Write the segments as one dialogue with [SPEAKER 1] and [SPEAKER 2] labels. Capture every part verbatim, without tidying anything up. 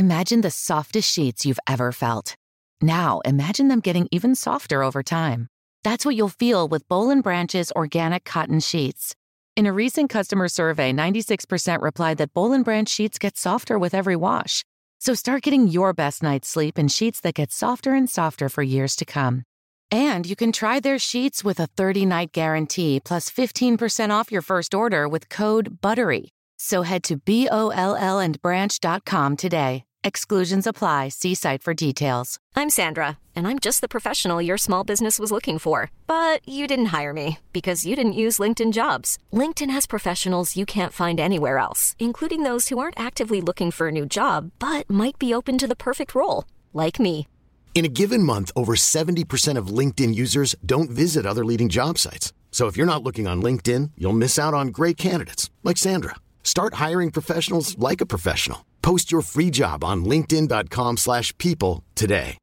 [SPEAKER 1] Imagine the softest sheets you've ever felt. Now, imagine them getting even softer over time. That's what you'll feel with Boll and Branch's organic cotton sheets. In a recent customer survey, ninety-six percent replied that Boll and Branch sheets get softer with every wash. So start getting your best night's sleep in sheets that get softer and softer for years to come. And you can try their sheets with a thirty-night guarantee plus fifteen percent off your first order with code BUTTERY. So head to B O L L and branch dot com today. Exclusions apply. See site for details.
[SPEAKER 2] I'm Sandra, and I'm just the professional your small business was looking for. But you didn't hire me because you didn't use LinkedIn Jobs. LinkedIn has professionals you can't find anywhere else, including those who aren't actively looking for a new job, but might be open to the perfect role, like me.
[SPEAKER 3] In a given month, over seventy percent of LinkedIn users don't visit other leading job sites. So if you're not looking on LinkedIn, you'll miss out on great candidates like Sandra. Start hiring professionals like a professional. Post your free job on linkedin dot com slash people today.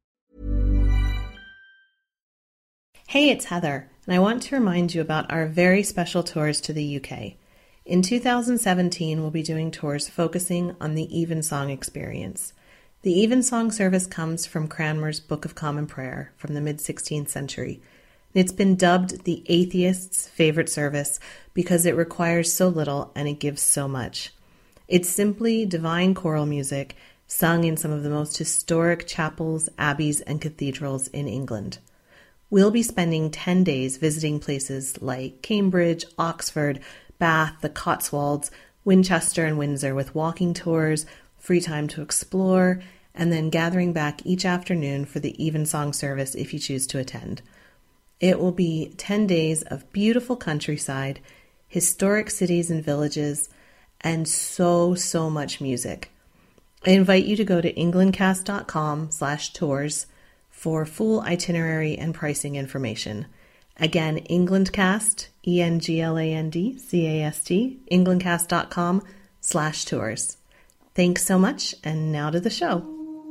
[SPEAKER 4] Hey, it's Heather, and I want to remind you about our very special tours to the U K. In two thousand seventeen, we'll be doing tours focusing on the Evensong experience. The Evensong service comes from Cranmer's Book of Common Prayer from the mid-sixteenth century. It's been dubbed the atheist's favorite service because it requires so little and it gives so much. It's simply divine choral music sung in some of the most historic chapels, abbeys, and cathedrals in England. We'll be spending ten days visiting places like Cambridge, Oxford, Bath, the Cotswolds, Winchester, and Windsor with walking tours, free time to explore, and then gathering back each afternoon for the Evensong service if you choose to attend. It will be ten days of beautiful countryside, historic cities and villages, and so, so much music. I invite you to go to englandcast dot com slash tours for full itinerary and pricing information. Again, Englandcast, E N G L A N D C A S T, englandcast dot com slash tours. Thanks so much, and now to the show.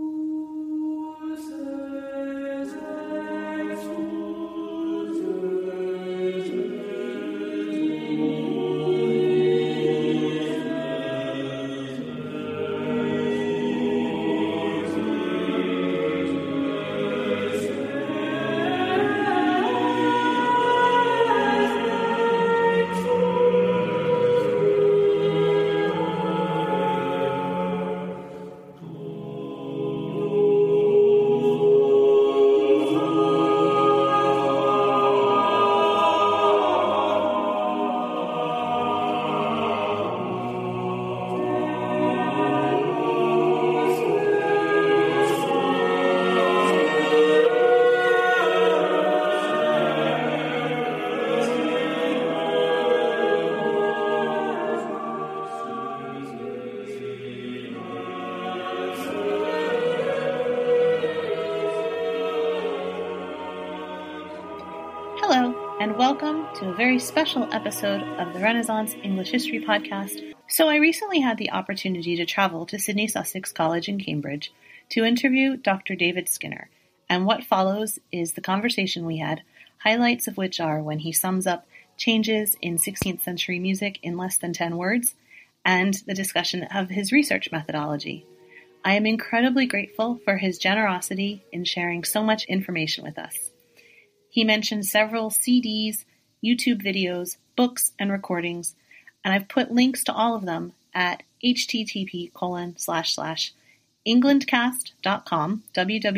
[SPEAKER 4] And welcome to a very special episode of the Renaissance English History Podcast. So I recently had the opportunity to travel to Sydney Sussex College in Cambridge to interview Doctor David Skinner, and what follows is the conversation we had, highlights of which are when he sums up changes in sixteenth century music in less than ten words, and the discussion of his research methodology. I am incredibly grateful for his generosity in sharing so much information with us. He mentioned several C Ds, YouTube videos, books, and recordings, and I've put links to all of them at http colon slash slash englandcast.com,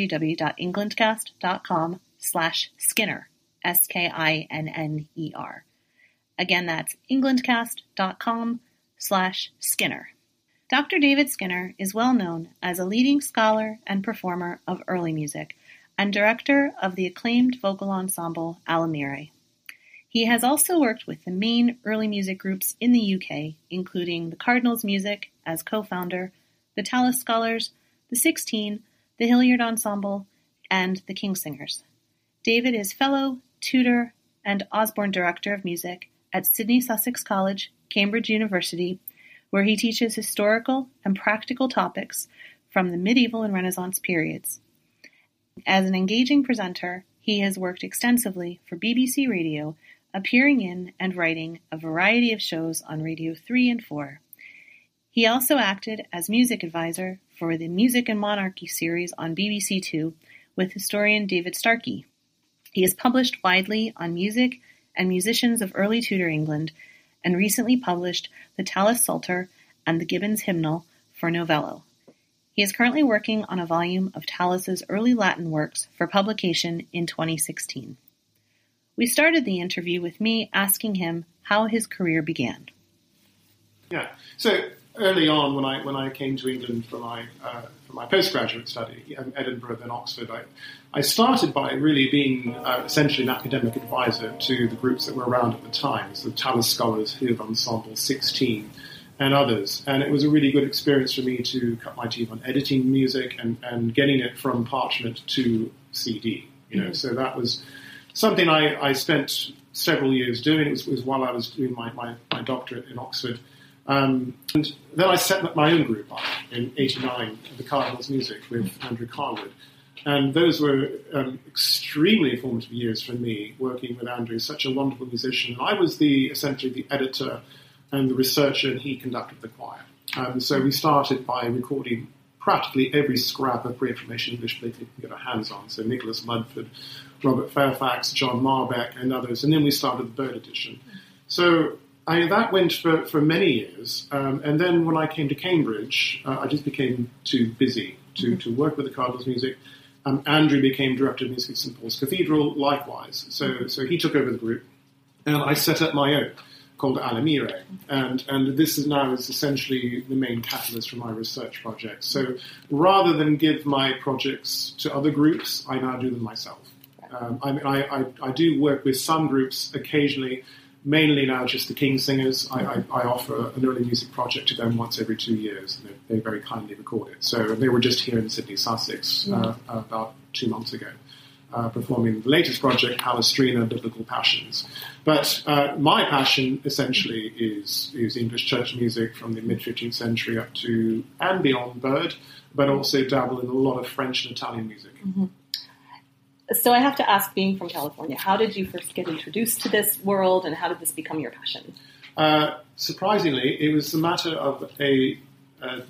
[SPEAKER 4] www.englandcast.com slash Skinner, S K I N N E R. Again, that's englandcast.com slash Skinner. Doctor David Skinner is well known as a leading scholar and performer of early music, and director of the acclaimed vocal ensemble Alamire. He has also worked with the main early music groups in the U K, including the Cardinals Music as co-founder, the Tallis Scholars, the Sixteen, the Hilliard Ensemble, and the Kingsingers. David is fellow, tutor, and Osborne Director of Music at Sydney Sussex College, Cambridge University, where he teaches historical and practical topics from the medieval and Renaissance periods. As an engaging presenter, he has worked extensively for B B C Radio, appearing in and writing a variety of shows on Radio three and four. He He also acted as music advisor for the Music and Monarchy series on B B C Two with historian David Starkey. He has published widely on music and musicians of early Tudor England, and recently published the Tallis Psalter and the Gibbons Hymnal for Novello. He is currently working on a volume of Tallis's early Latin works for publication in twenty sixteen. We started the interview with me asking him how his career began.
[SPEAKER 5] Yeah, so early on when I when I came to England for my uh, for my postgraduate study in Edinburgh then Oxford, I, I started by really being uh, essentially an academic advisor to the groups that were around at the time, so the Tallis Scholars, Hill Ensemble, sixteen, and others. And it was a really good experience for me to cut my teeth on editing music and, and getting it from parchment to C D. You know, mm-hmm. So that was something I, I spent several years doing. It was, it was while I was doing my, my, my doctorate in Oxford. Um, and then I set my own group up in eighty-nine, the Cardinals Music, with Andrew Carwood. And those were um, extremely formative years for me, working with Andrew, such a wonderful musician. I was the essentially the editor and the researcher, and he conducted the choir. Um, so we started by recording practically every scrap of pre-Reformation English play we can get our hands on. So Nicholas Mudford, Robert Fairfax, John Marbeck, and others. And then we started the Bird edition. So I, that went for, for many years. Um, and then when I came to Cambridge, uh, I just became too busy to, mm-hmm. to work with the Cardinals Music. Um, Andrew became director of music at Saint Paul's Cathedral, likewise. So, so he took over the group, and I set up my own, called Alamire, and and this is now is essentially the main catalyst for my research projects. So rather than give my projects to other groups, I now do them myself. Um, I mean, I, I, I do work with some groups occasionally, mainly now just the King Singers. I, I, I offer an early music project to them once every two years, and they, they very kindly record it. So they were just here in Sydney, Sussex, uh, about two months ago. Uh, performing the latest project, Palestrina, Biblical Passions. But uh, my passion, essentially, is is English church music from the mid-fifteenth century up to, and beyond, Bird, but also dabble in a lot of French and Italian music.
[SPEAKER 4] Mm-hmm. So I have to ask, being from California, how did you first get introduced to this world, and how did this become your passion?
[SPEAKER 5] Uh, surprisingly, it was a matter of a, a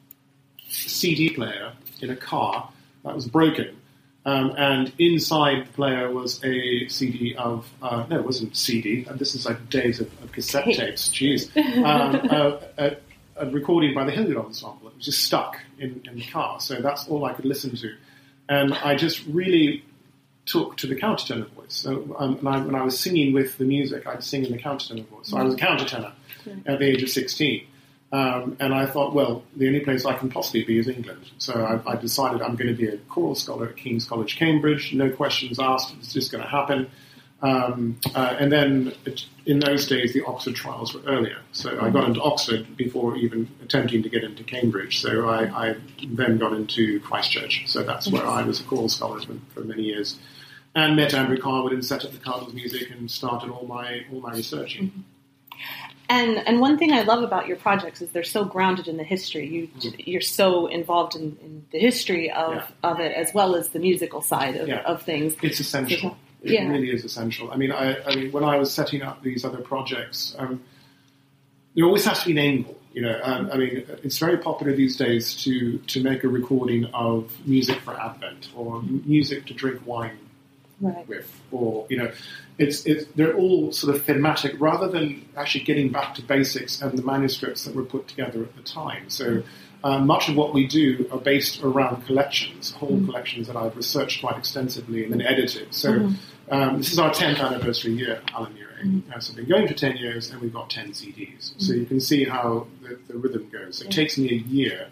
[SPEAKER 5] C D player in a car that was broken. Um, and inside the player was a C D of, uh, no, it wasn't C D, and this is like days of, of cassette tapes, jeez, um, a, a, a recording by the Hilliard Ensemble. It was just stuck in, in the car, so that's all I could listen to. And I just really took to the countertenor voice. So um, and I, when I was singing with the music, I'd sing in the countertenor voice. So I was a countertenor at the age of sixteen. Um, and I thought, well, the only place I can possibly be is England. So I, I decided I'm going to be a choral scholar at King's College, Cambridge. No questions asked. It's just going to happen. Um, uh, and then it, in those days, the Oxford trials were earlier. So I got into Oxford before even attempting to get into Cambridge. So I, I then got into Christchurch. So that's where I was a choral scholar for, for many years. And met Andrew Carwood and set up the Cardinals Music and started all my all my researching.
[SPEAKER 4] Mm-hmm. And and one thing I love about your projects is they're so grounded in the history. You mm. you're so involved in, in the history of,
[SPEAKER 5] yeah.
[SPEAKER 4] of it as well as the musical side of,
[SPEAKER 5] yeah.
[SPEAKER 4] of things.
[SPEAKER 5] It's essential.
[SPEAKER 4] So,
[SPEAKER 5] it
[SPEAKER 4] yeah.
[SPEAKER 5] really is essential. I mean, I, I mean, when I was setting up these other projects, um, there always has to be an angle. You know, um, I mean, it's very popular these days to to make a recording of music for Advent or music to drink wine
[SPEAKER 4] right.
[SPEAKER 5] with, or you know. It's, it's, they're all sort of thematic rather than actually getting back to basics and the manuscripts that were put together at the time. So uh, much of what we do are based around collections, whole mm-hmm. collections that I've researched quite extensively and then edited. So mm-hmm. um, this is our tenth anniversary year, Alamire. Mm-hmm. Uh, so we've been going for ten years and we've got ten C Ds. Mm-hmm. So you can see how the, the rhythm goes. It yeah. takes me a year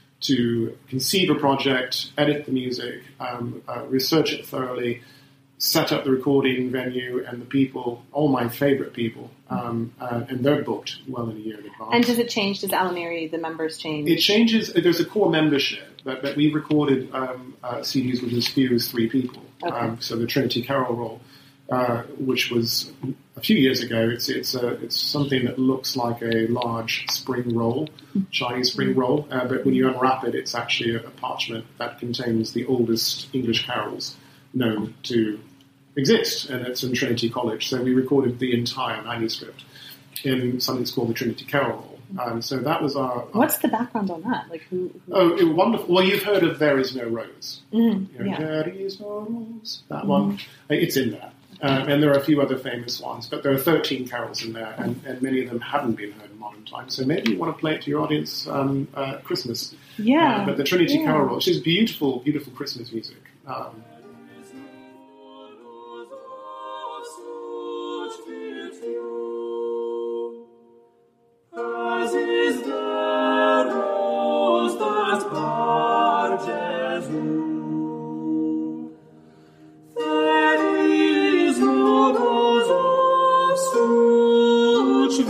[SPEAKER 5] to conceive a project, edit the music, um, uh, research it thoroughly, set up the recording venue and the people, all my favourite people, um, uh, and they're booked well in a year in advance.
[SPEAKER 4] And does it change? Does Alamire, the members change?
[SPEAKER 5] It changes. There's a core membership, but, but we recorded um, uh, C Ds with as few as three people.
[SPEAKER 4] Okay.
[SPEAKER 5] Um, so the Trinity Carol roll, uh, which was a few years ago, it's it's a, it's something that looks like a large spring roll, Chinese spring roll, uh, but when you unwrap it, it's actually a, a parchment that contains the oldest English carols known to exist, and it's in Trinity College. So we recorded the entire manuscript in something that's called the Trinity Carol Roll. Um, so that was our, our...
[SPEAKER 4] What's the background on that? Like who? who...
[SPEAKER 5] Oh, it was wonderful. Well, you've heard of There Is No Rose.
[SPEAKER 4] Mm,
[SPEAKER 5] you know,
[SPEAKER 4] yeah.
[SPEAKER 5] There Is No Rose. That
[SPEAKER 4] Mm.
[SPEAKER 5] one. It's in there. Um, and there are a few other famous ones, but there are thirteen carols in there, and, and many of them haven't been heard in modern times. So maybe you want to play it to your audience um, uh, at Christmas.
[SPEAKER 4] Yeah.
[SPEAKER 5] Uh, but the Trinity
[SPEAKER 4] yeah.
[SPEAKER 5] Carol, which is beautiful, beautiful Christmas music. Um,
[SPEAKER 6] As is the rose that bar Jesu, there is no rose of such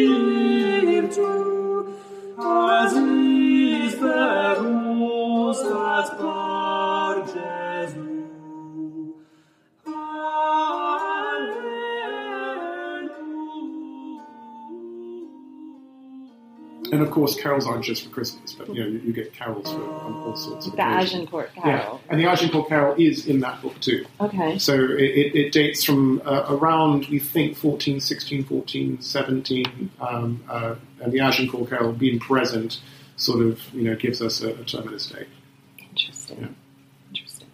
[SPEAKER 6] virtue, as is the rose that bar Jesu.
[SPEAKER 5] And of course, carols aren't just for Christmas, but you know you, you get carols for um, all sorts of
[SPEAKER 4] The
[SPEAKER 5] occasions.
[SPEAKER 4] Agincourt
[SPEAKER 5] Yeah,
[SPEAKER 4] Carol.
[SPEAKER 5] and the Agincourt Carol is in that book too.
[SPEAKER 4] Okay.
[SPEAKER 5] So it, it, it dates from uh, around, we think, fourteen sixteen, fourteen seventeen, um, uh, and the Agincourt Carol being present sort of, you know, gives us a, a terminus date.
[SPEAKER 4] Interesting.
[SPEAKER 5] Yeah.
[SPEAKER 4] Interesting.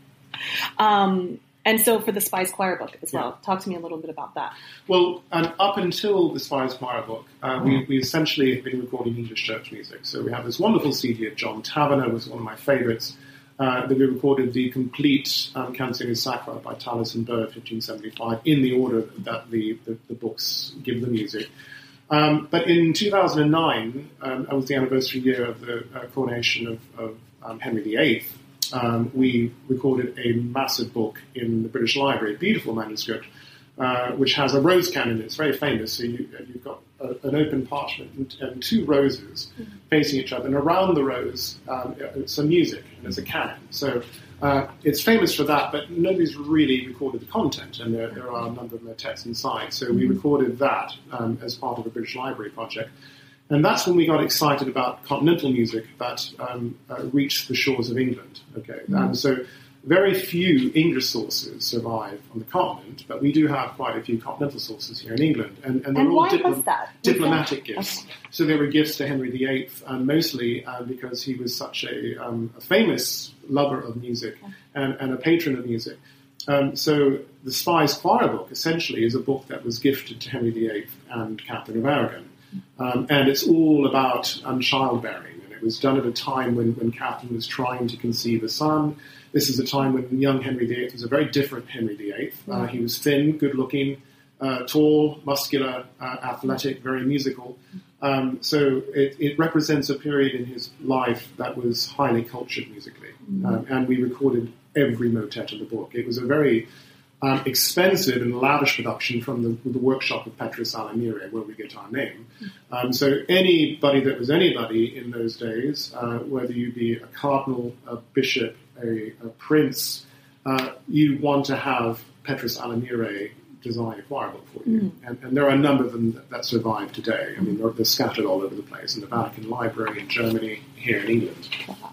[SPEAKER 4] Um, and so for the Spies Choir book as well,
[SPEAKER 5] Yeah.
[SPEAKER 4] talk to me a little bit about that.
[SPEAKER 5] Well, um, up until the Spies Choir book, uh, we, we essentially have been recording English church music. So we have this wonderful C D of John Taverner, was one of my favourites, uh, that we recorded the complete um, Canciones Sacra by Tallis and Bird, fifteen seventy-five, in the order that the, the, the books give the music. Um, but in two thousand nine, um, that was the anniversary year of the uh, coronation of, of um, Henry the Eighth, um, we recorded a massive book in the British Library, a beautiful manuscript, uh, which has a rose canon. It's very famous. So you, you've got a, an open parchment and, and two roses mm-hmm. facing each other, and around the rose, um, some music, and there's a canon. So uh, it's famous for that, but nobody's really recorded the content, and there, there are a number of motets inside. So we recorded that um, as part of a British Library project. And that's when we got excited about continental music that um, uh, reached the shores of England. Okay, mm-hmm. And so very few English sources survive on the continent, but we do have quite a few continental sources here in England, and, and they're
[SPEAKER 4] and
[SPEAKER 5] all
[SPEAKER 4] why
[SPEAKER 5] diplo-
[SPEAKER 4] was that?
[SPEAKER 5] diplomatic
[SPEAKER 4] was that?
[SPEAKER 5] gifts.
[SPEAKER 4] Okay.
[SPEAKER 5] So they were gifts to Henry the Eighth, um, mostly uh, because he was such a, um, a famous lover of music and, and a patron of music. Um, so the Spies Choir book essentially is a book that was gifted to Henry the Eighth and Catherine of Aragon. Um, and it's all about um, childbearing, and it was done at a time when, when Catherine was trying to conceive a son. This is a time when young Henry the Eighth was a very different Henry the Eighth. Uh, he was thin, good-looking, uh, tall, muscular, uh, athletic, very musical. Um, so it, it represents a period in his life that was highly cultured musically, um, and we recorded every motet of the book. It was a very Um, expensive and lavish production from the, the workshop of Petrus Alamire, where we get our name. Um, so anybody that was anybody in those days, uh, whether you be a cardinal, a bishop, a, a prince, uh, you want to have Petrus Alamire design a choir book for you. Mm. And, and there are a number of them that, that survive today. I mean, they're, they're scattered all over the place in the Vatican Library in Germany, here in England.
[SPEAKER 4] Wow.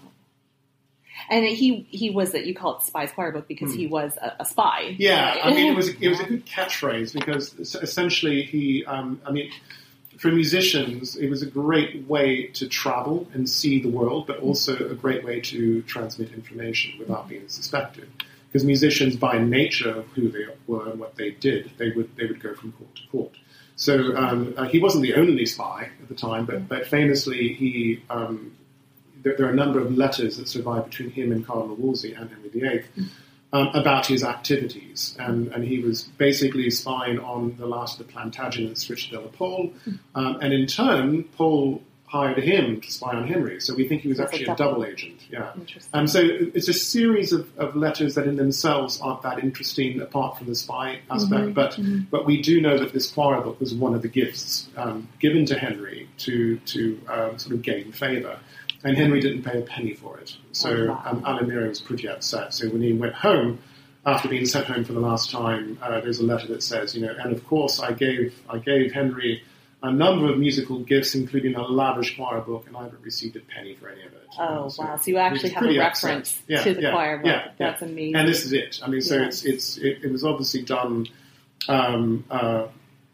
[SPEAKER 4] And he he was that you call it Spies Choir book because mm. he was a, a spy.
[SPEAKER 5] Yeah,
[SPEAKER 4] right?
[SPEAKER 5] I mean it was it was a good catchphrase because essentially he um, I mean for musicians it was a great way to travel and see the world, but also a great way to transmit information without being suspected. Because musicians, by nature of who they were and what they did, they would they would go from court to court. So um, uh, he wasn't the only spy at the time, but but famously he. Um, There, there are a number of letters that survive between him and Cardinal Wolsey and Henry the Eighth um, about his activities. And, and he was basically spying on the last of the Plantagenets, Richard de la Pole. Um, and in turn, Pole hired him to spy on Henry. So we think he was
[SPEAKER 4] That's
[SPEAKER 5] actually
[SPEAKER 4] a
[SPEAKER 5] a
[SPEAKER 4] double.
[SPEAKER 5] double agent. Yeah.
[SPEAKER 4] Interesting.
[SPEAKER 5] Um, so it's a series of, of letters that in themselves aren't that interesting apart from the spy aspect.
[SPEAKER 4] Mm-hmm.
[SPEAKER 5] But
[SPEAKER 4] mm-hmm.
[SPEAKER 5] but we do know that this choir book was one of the gifts um, given to Henry to, to um, sort of gain favour. And Henry didn't pay a penny for it. So
[SPEAKER 4] oh, wow.
[SPEAKER 5] um, Alamire was pretty upset. So when he went home, after being sent home for the last time, uh, there's a letter that says, you know, and of course I gave I gave Henry a number of musical gifts, including a lavish choir book, and I haven't received a penny for any of it.
[SPEAKER 4] Oh,
[SPEAKER 5] so
[SPEAKER 4] wow. So you actually have a reference
[SPEAKER 5] yeah,
[SPEAKER 4] to the
[SPEAKER 5] yeah,
[SPEAKER 4] choir book.
[SPEAKER 5] yeah,
[SPEAKER 4] That's
[SPEAKER 5] yeah.
[SPEAKER 4] amazing.
[SPEAKER 5] And this is it. I mean, so
[SPEAKER 4] yeah.
[SPEAKER 5] it's it's it, it was obviously done um, uh,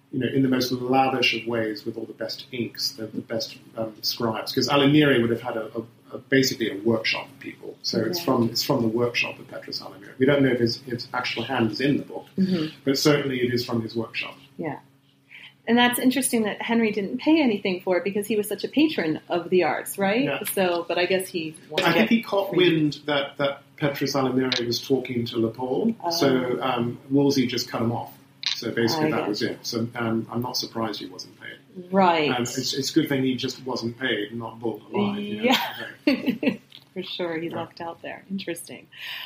[SPEAKER 5] you know, in the most lavish of ways with all the best inks, the, the best um, scribes. Because Alighieri would have had a, a, a basically a workshop of people. So it's
[SPEAKER 4] Yeah.
[SPEAKER 5] from it's from the workshop of Petrus Alighieri. We don't know if his, his actual hand is in the book,
[SPEAKER 4] Mm-hmm.
[SPEAKER 5] but certainly it is from his workshop.
[SPEAKER 4] Yeah. And that's interesting that Henry didn't pay anything for it because he was such a patron of the arts, right?
[SPEAKER 5] Yeah.
[SPEAKER 4] So, but I guess he wanted
[SPEAKER 5] I
[SPEAKER 4] to
[SPEAKER 5] think
[SPEAKER 4] get
[SPEAKER 5] he caught
[SPEAKER 4] free-
[SPEAKER 5] wind that, that Petrus Alighieri was talking to Leopold,
[SPEAKER 4] Oh.
[SPEAKER 5] so um, Wolsey just cut him off. So basically
[SPEAKER 4] I
[SPEAKER 5] that
[SPEAKER 4] get
[SPEAKER 5] was
[SPEAKER 4] you.
[SPEAKER 5] it. So um, I'm not surprised he wasn't paid.
[SPEAKER 4] Right.
[SPEAKER 5] Um, it's, it's a good thing he just wasn't paid and not bulled alive. You know?
[SPEAKER 4] Yeah. For sure, he lucked out there. Interesting.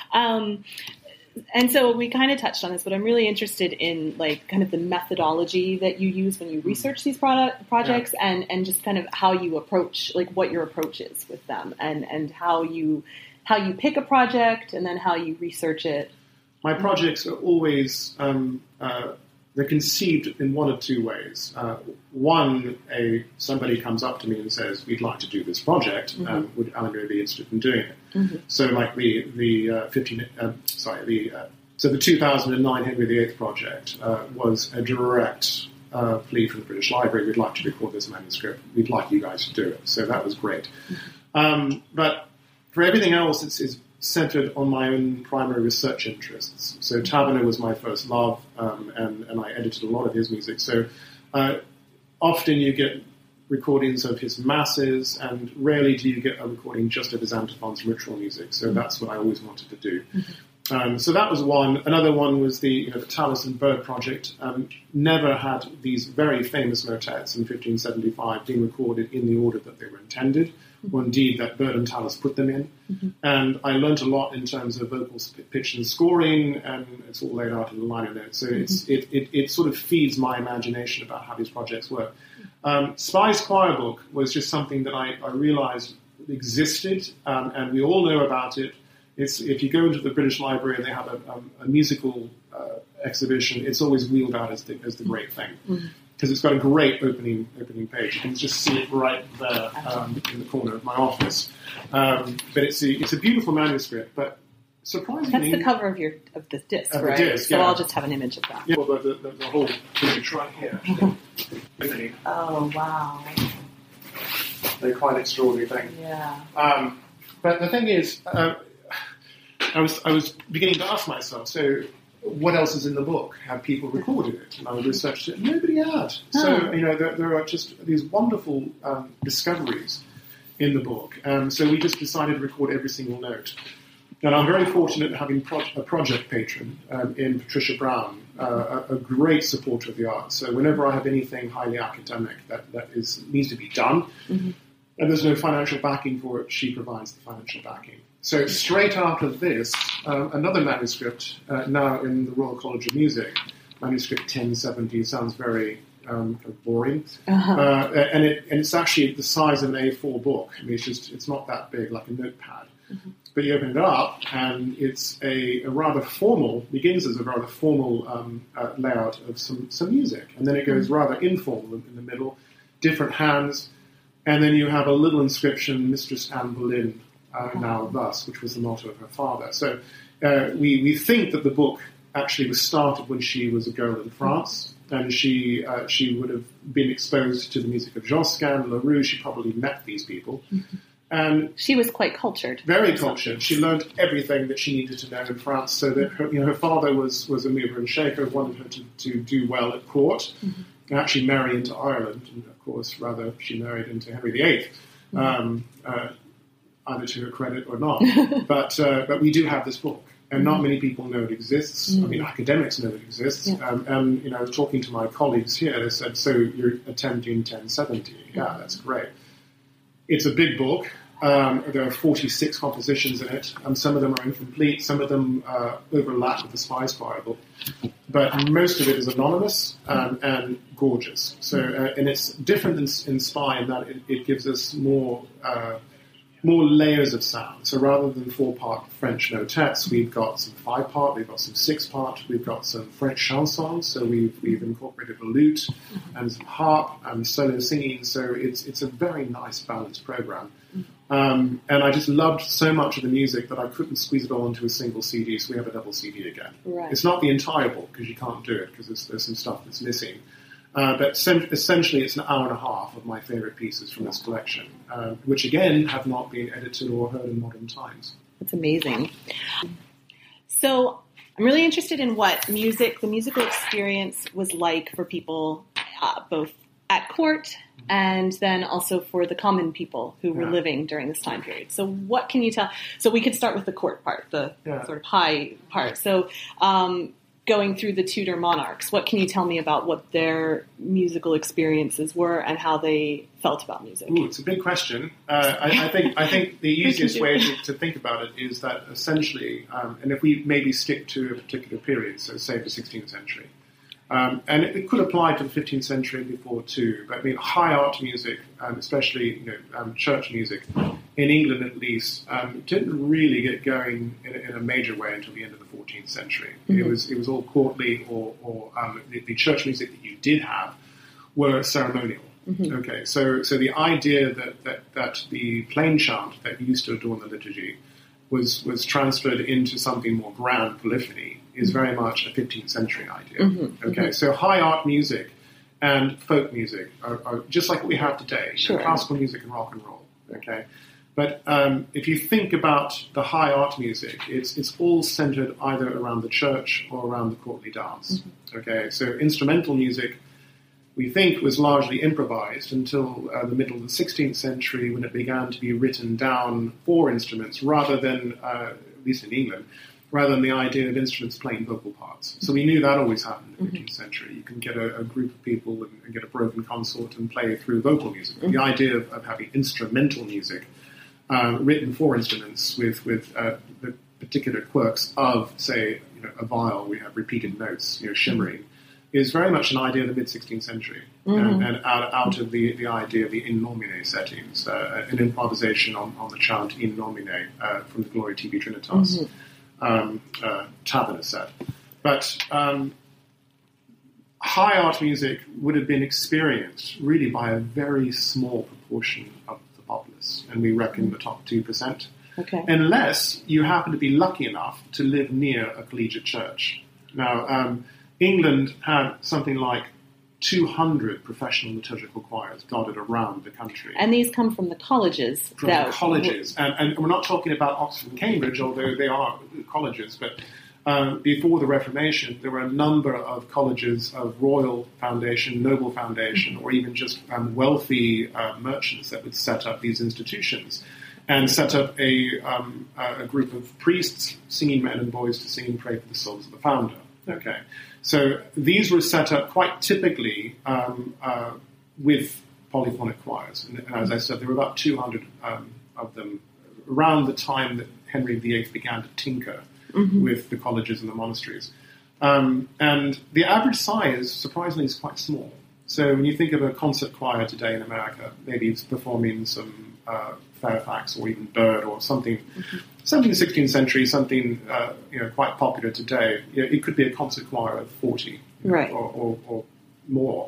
[SPEAKER 4] Um, and so we kind of touched on this, but I'm really interested in like kind of the methodology that you use when you research these product projects,
[SPEAKER 5] Yeah.
[SPEAKER 4] and, and just kind of how you approach, like what your approach is with them, and, and how you how you pick a project, and then how you research it.
[SPEAKER 5] My projects are always um, uh, they're conceived in one of two ways. Uh, one, a somebody comes up to me and says, "We'd like to do this project.
[SPEAKER 4] Mm-hmm.
[SPEAKER 5] Um, would Alighieri be interested in doing it?"
[SPEAKER 4] Mm-hmm.
[SPEAKER 5] So, like the the uh, fifteen, uh, sorry, the uh, so the two thousand nine Henry the Eighth project uh, was a direct uh, plea from the British Library. We'd like to record this manuscript. We'd like you guys to do it. So that was great.
[SPEAKER 4] Mm-hmm.
[SPEAKER 5] Um, but for everything else, it's, it's centered on my own primary research interests. So Taverner was my first love, um, and, and I edited a lot of his music. So uh, often you get recordings of his masses, and rarely do you get a recording just of his antiphons and ritual music. So that's what I always wanted to do. Um, so that was one. Another one was the, you know, the Tallis and Bird project. Um, never had these very famous motets in fifteen seventy-five been recorded in the order that they were intended, or indeed that Bird and Tallis put them in. Mm-hmm. And I learnt a lot in terms of vocal pitch and scoring, and it's all laid out in the liner notes. So mm-hmm. it's, it, it, it sort of feeds my imagination about how these projects work. Um, Spy's Choir Book was just something that I, I realized existed, um, and we all know about it. It's, if you go into the British Library and they have a, um, a musical uh, exhibition, it's always wheeled out as the, as the great thing. Because mm-hmm. it's got a great opening opening page. You can just see it right there um, in the corner of my office. Um, but it's a, it's a beautiful manuscript, but surprisingly...
[SPEAKER 4] That's the cover of your of the disc,
[SPEAKER 5] of the
[SPEAKER 4] right?
[SPEAKER 5] disc,
[SPEAKER 4] so
[SPEAKER 5] yeah.
[SPEAKER 4] I'll just have an image of that.
[SPEAKER 5] Yeah, well, the, the, the whole page right here.
[SPEAKER 4] Oh, wow.
[SPEAKER 5] They're quite extraordinary things.
[SPEAKER 4] Yeah.
[SPEAKER 5] Um, but the thing is... Uh, I was I was beginning to ask myself, so what else is in the book? Have people recorded it? And I researched it. Nobody had. So, you know, there, there are just these wonderful um, discoveries in the book. Um, so we just decided to record every single note. And I'm very fortunate having pro- a project patron um, in Patricia Brown, uh, a, a great supporter of the arts. So whenever I have anything highly academic that, that is needs to be done, mm-hmm. and there's no financial backing for it, she provides the financial backing. So straight after this, uh, another manuscript, uh, now in the Royal College of Music, manuscript ten seventy, sounds very um, boring, uh-huh. uh, and, it, and it's actually the size of an A four book. I mean, it's just it's not that big, like a notepad. Mm-hmm. But you open it up, and it's a, a rather formal, begins as a rather formal um, uh, layout of some, some music, and then it goes mm-hmm. rather informal in the middle, different hands, and then you have a little inscription, Mistress Anne Boleyn, Uh, now thus, which was the motto of her father. So uh, we, we think that the book actually was started when she was a girl in France, and she uh, she would have been exposed to the music of Josquin, Leroux. She probably met these people. Mm-hmm. And
[SPEAKER 4] she was quite cultured.
[SPEAKER 5] Very cultured. She learned everything that she needed to know in France, so that her, you know, her father was, was a mover and shaker, wanted her to, to do well at court, mm-hmm. and actually marry into Ireland. And of course, rather, she married into Henry the Eighth. Mm-hmm. Um, uh, either to her credit or not. but uh, but we do have this book, and not many people know it exists. Mm. I mean, academics know it exists. Yeah. Um, and, you know, talking to my colleagues here, they said, so you're attempting ten seventy. Yeah, that's great. It's a big book. Um, there are forty-six compositions in it, and some of them are incomplete. Some of them uh, overlap with the Spy's Choir Book. But most of it is anonymous um, and gorgeous. So, uh, and it's different than in Spy in that it, it gives us more... Uh, more layers of sound. So rather than four-part French motets, we've got some five-part, we've got some six-part, we've got some French chansons, so we've, we've incorporated a lute and some harp and solo singing, so it's it's a very nice, balanced program. Um, and I just loved so much of the music that I couldn't squeeze it all into a single C D, so we have a double C D again.
[SPEAKER 4] Right.
[SPEAKER 5] It's not the entire book, because you can't do it, because there's, there's some stuff that's missing. Uh, but sem- essentially, it's an hour and a half of my favourite pieces from this collection, uh, which again have not been edited or heard in modern times.
[SPEAKER 4] That's amazing. So I'm really interested in what music, the musical experience was like for people, uh, both at court and then also for the common people who were
[SPEAKER 5] yeah.
[SPEAKER 4] living during this time period. So what can you tell? So we could start with the court part, the yeah. sort of high part. So um, going through the Tudor monarchs, what can you tell me about what their musical experiences were and how they felt about music?
[SPEAKER 5] Ooh, it's a big question. Uh, I, I think I think the easiest way to, to think about it is that essentially, um, and if we maybe stick to a particular period, so say the sixteenth century, um, and it, it could apply to the fifteenth century and before too. But I mean, high art music, um, especially you know um, church music, in England at least, um, didn't really get going in, in a major way until the end of the fourteenth century. Mm-hmm. It was it was all courtly, or, or um, the, the church music that you did have were ceremonial. Mm-hmm. Okay, so so the idea that, that, that the plain chant that used to adorn the liturgy was was transferred into something more grand, polyphony, is mm-hmm. very much a fifteenth century idea. Mm-hmm. Okay, mm-hmm. so high art music and folk music are, are just like what we have today,
[SPEAKER 4] sure.
[SPEAKER 5] so classical music and rock and roll. Okay, but um, if you think about the high art music, it's it's all centered either around the church or around the courtly dance. Mm-hmm. Okay, so instrumental music, we think, was largely improvised until uh, the middle of the sixteenth century, when it began to be written down for instruments rather than, uh, at least in England, rather than the idea of instruments playing vocal parts. So we knew that always happened in the fifteenth century. You can get a, a group of people and, and get a broken consort and play through vocal music. Mm-hmm. The idea of, of having instrumental music uh, written for instruments with, with uh, the particular quirks of, say, you know, a viol, we have repeated notes, you know, shimmering, is very much an idea of the mid-sixteenth century, mm-hmm. and, and out, out of the, the idea of the in nomine settings, uh, an improvisation on, on the chant in nomine uh, from the Gloria Tibi Trinitas mm-hmm. um, uh, Taverner set. But um, high art music would have been experienced really by a very small proportion of the populace, and we reckon mm-hmm. the top two percent,
[SPEAKER 4] okay.
[SPEAKER 5] unless you happen to be lucky enough to live near a collegiate church. Now, um, England had something like two hundred professional liturgical choirs dotted around the country.
[SPEAKER 4] And these come from the colleges.
[SPEAKER 5] From
[SPEAKER 4] that
[SPEAKER 5] the colleges. And, and we're not talking about Oxford and Cambridge, although they are colleges. But um, before the Reformation, there were a number of colleges of royal foundation, noble foundation, or even just um, wealthy uh, merchants that would set up these institutions and set up a, um, a group of priests, singing men and boys, to sing and pray for the souls of the founder. Okay. So these were set up quite typically um, uh, with polyphonic choirs. And, and as I said, there were about two hundred um, of them around the time that Henry the Eighth began to tinker mm-hmm. with the colleges and the monasteries. Um, and the average size, surprisingly, is quite small. So when you think of a concert choir today in America, maybe it's performing some uh, Fairfax or even Byrd or something, mm-hmm. something sixteenth century, something uh, you know quite popular today. You know, it could be a concert choir of forty,
[SPEAKER 4] right.
[SPEAKER 5] know, or, or, or more.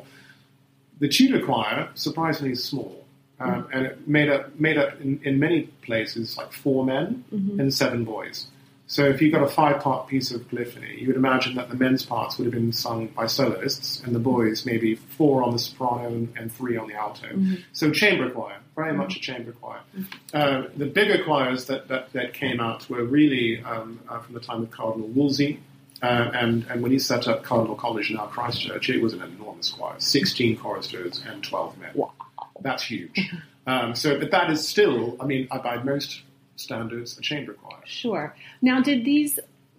[SPEAKER 5] The Tudor choir, surprisingly, is small, um, mm-hmm. and it made up made up in, in many places like four men mm-hmm. and seven boys. So if you've got a five-part piece of polyphony, you would imagine that the men's parts would have been sung by soloists, and the boys maybe four on the soprano and, and three on the alto. Mm-hmm. So chamber choir, very mm-hmm. much a chamber choir. Mm-hmm. Uh, the bigger choirs that, that, that came out were really um, uh, from the time of Cardinal Wolsey, uh, and, and when he set up Cardinal College, now Christchurch, it was an enormous choir, sixteen choristers and twelve men.
[SPEAKER 4] Wow.
[SPEAKER 5] That's huge. um, so, but that is still, I mean, by most standards, a chamber choir.
[SPEAKER 4] Sure. Now, did these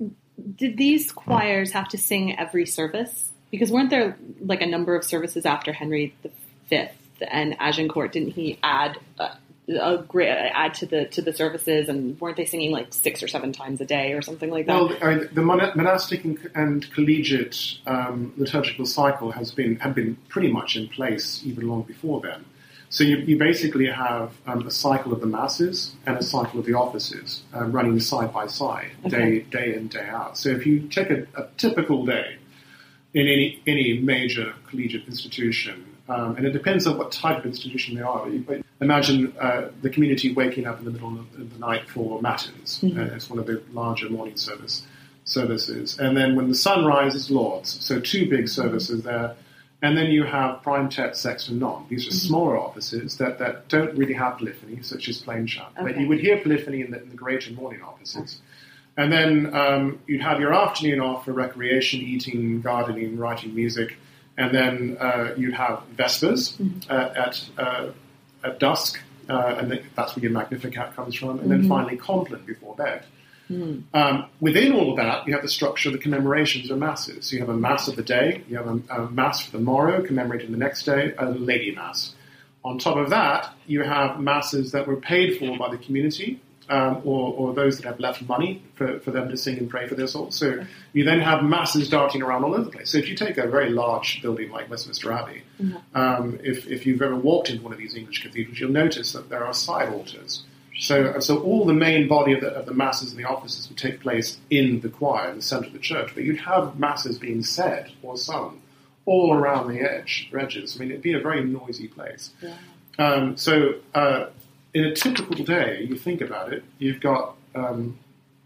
[SPEAKER 4] did these choirs have to sing every service? Because weren't there like a number of services after Henry the Fifth and Agincourt? Didn't he add a, a great add to the to the services? And weren't they singing like six or seven times a day or something like that?
[SPEAKER 5] Well, I mean, the monastic and, and collegiate um, liturgical cycle has been had been pretty much in place even long before then. So you, you basically have um, a cycle of the masses and a cycle of the offices uh, running side by side,
[SPEAKER 4] okay.
[SPEAKER 5] day day in, day out. So if you take a, a typical day in any any major collegiate institution, um, and it depends on what type of institution they are. You, imagine uh, the community waking up in the middle of the, of the night for matins. Mm-hmm. Uh, it's one of the larger morning service services. And then when the sun rises, Lauds. So two big services there. And then you have prime, tet, sext, and non. These are
[SPEAKER 4] Mm-hmm.
[SPEAKER 5] smaller offices that, that don't really have polyphony, such as plain chant. But
[SPEAKER 4] Okay.
[SPEAKER 5] you would hear polyphony in the, in the greater morning offices. And then um, you'd have your afternoon off for recreation, eating, gardening, writing music. And then uh, you'd have vespers
[SPEAKER 4] Mm-hmm.
[SPEAKER 5] uh, at uh, at dusk, uh, and that's where your Magnificat comes from. And
[SPEAKER 4] Mm-hmm.
[SPEAKER 5] then finally compline before bed.
[SPEAKER 4] Mm.
[SPEAKER 5] Um, within all of that, you have the structure of the commemorations or masses. So you have a mass of the day, you have a, a mass for the morrow, commemorating the next day, a Lady Mass. On top of that, you have masses that were paid for by the community, um, or, or those that have left money for, for them to sing and pray for their souls. So you then have masses darting around all over the place. So if you take a very large building like Westminster Abbey, um, if, if you've ever walked into one of these English cathedrals, you'll notice that there are side altars. So, so all the main body of the, of the masses and the offices would take place in the choir, in the centre of the church. But you'd have masses being said or sung all around the edge, edges. I mean, it'd be a very noisy place.
[SPEAKER 4] Yeah.
[SPEAKER 5] Um, so uh, in a typical day, you think about it, you've got um,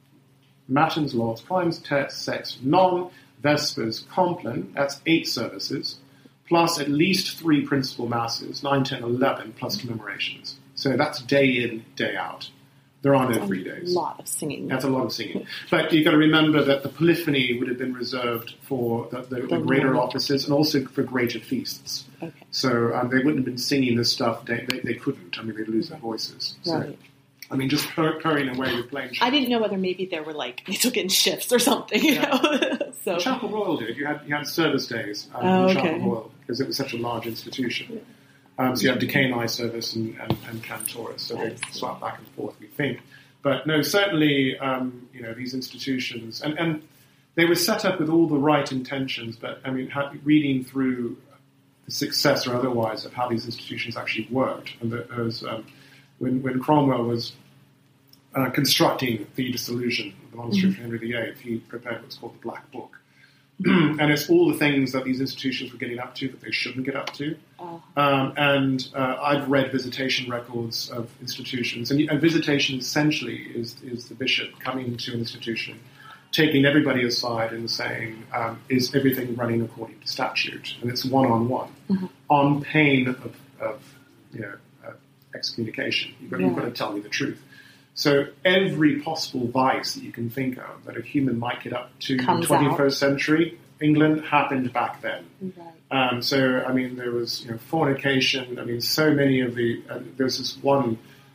[SPEAKER 5] matins, lauds, primes, tets, sext, non, vespers, compline, that's eight services, plus at least three principal masses, nine, ten, eleven, plus commemorations. So that's day in, day out. There are no free days.
[SPEAKER 4] A lot of singing.
[SPEAKER 5] That's a lot of singing. But you've got to remember that the polyphony would have been reserved for the, the, the greater
[SPEAKER 4] morning.
[SPEAKER 5] offices and also for greater feasts.
[SPEAKER 4] Okay.
[SPEAKER 5] So um, they wouldn't have been singing this stuff. They, they, they couldn't. I mean, they'd lose their voices. So,
[SPEAKER 4] Right.
[SPEAKER 5] I mean, just pur- purring away with plain chant.
[SPEAKER 4] I didn't know whether maybe there were like they took in shifts or something, you
[SPEAKER 5] Yeah.
[SPEAKER 4] know. so
[SPEAKER 5] Chapel Royal did. You had you had service days um,
[SPEAKER 4] Oh,
[SPEAKER 5] in
[SPEAKER 4] okay.
[SPEAKER 5] Chapel Royal because it was such a large institution. Um, so you had decani service and, and, and cantorus, so they swap back and forth, we think. But no, certainly, um, you know, these institutions, and, and they were set up with all the right intentions, but, I mean, ha- reading through the success or otherwise of how these institutions actually worked, and that there was, um, when, when Cromwell was uh, constructing the dissolution of the monastery for Henry the Eighth, he prepared what's called the Black Book. And it's all the things that these institutions were getting up to that they shouldn't get up to.
[SPEAKER 4] Oh.
[SPEAKER 5] Um, and uh, I've read visitation records of institutions. And, and visitation essentially is, is the bishop coming to an institution, taking everybody aside and saying, um, is everything running according to statute? And it's one-on-one,
[SPEAKER 4] Mm-hmm.
[SPEAKER 5] on pain of, of you know, uh, excommunication. You've got, you've got to
[SPEAKER 4] Right.
[SPEAKER 5] tell me the truth. So every possible vice that you can think of that a human might get up to in the
[SPEAKER 4] Comes
[SPEAKER 5] twenty-first century England happened back then.
[SPEAKER 4] Right.
[SPEAKER 5] Um, so, I mean, there was you know, fornication. I mean, so many of the... Uh, there's this one...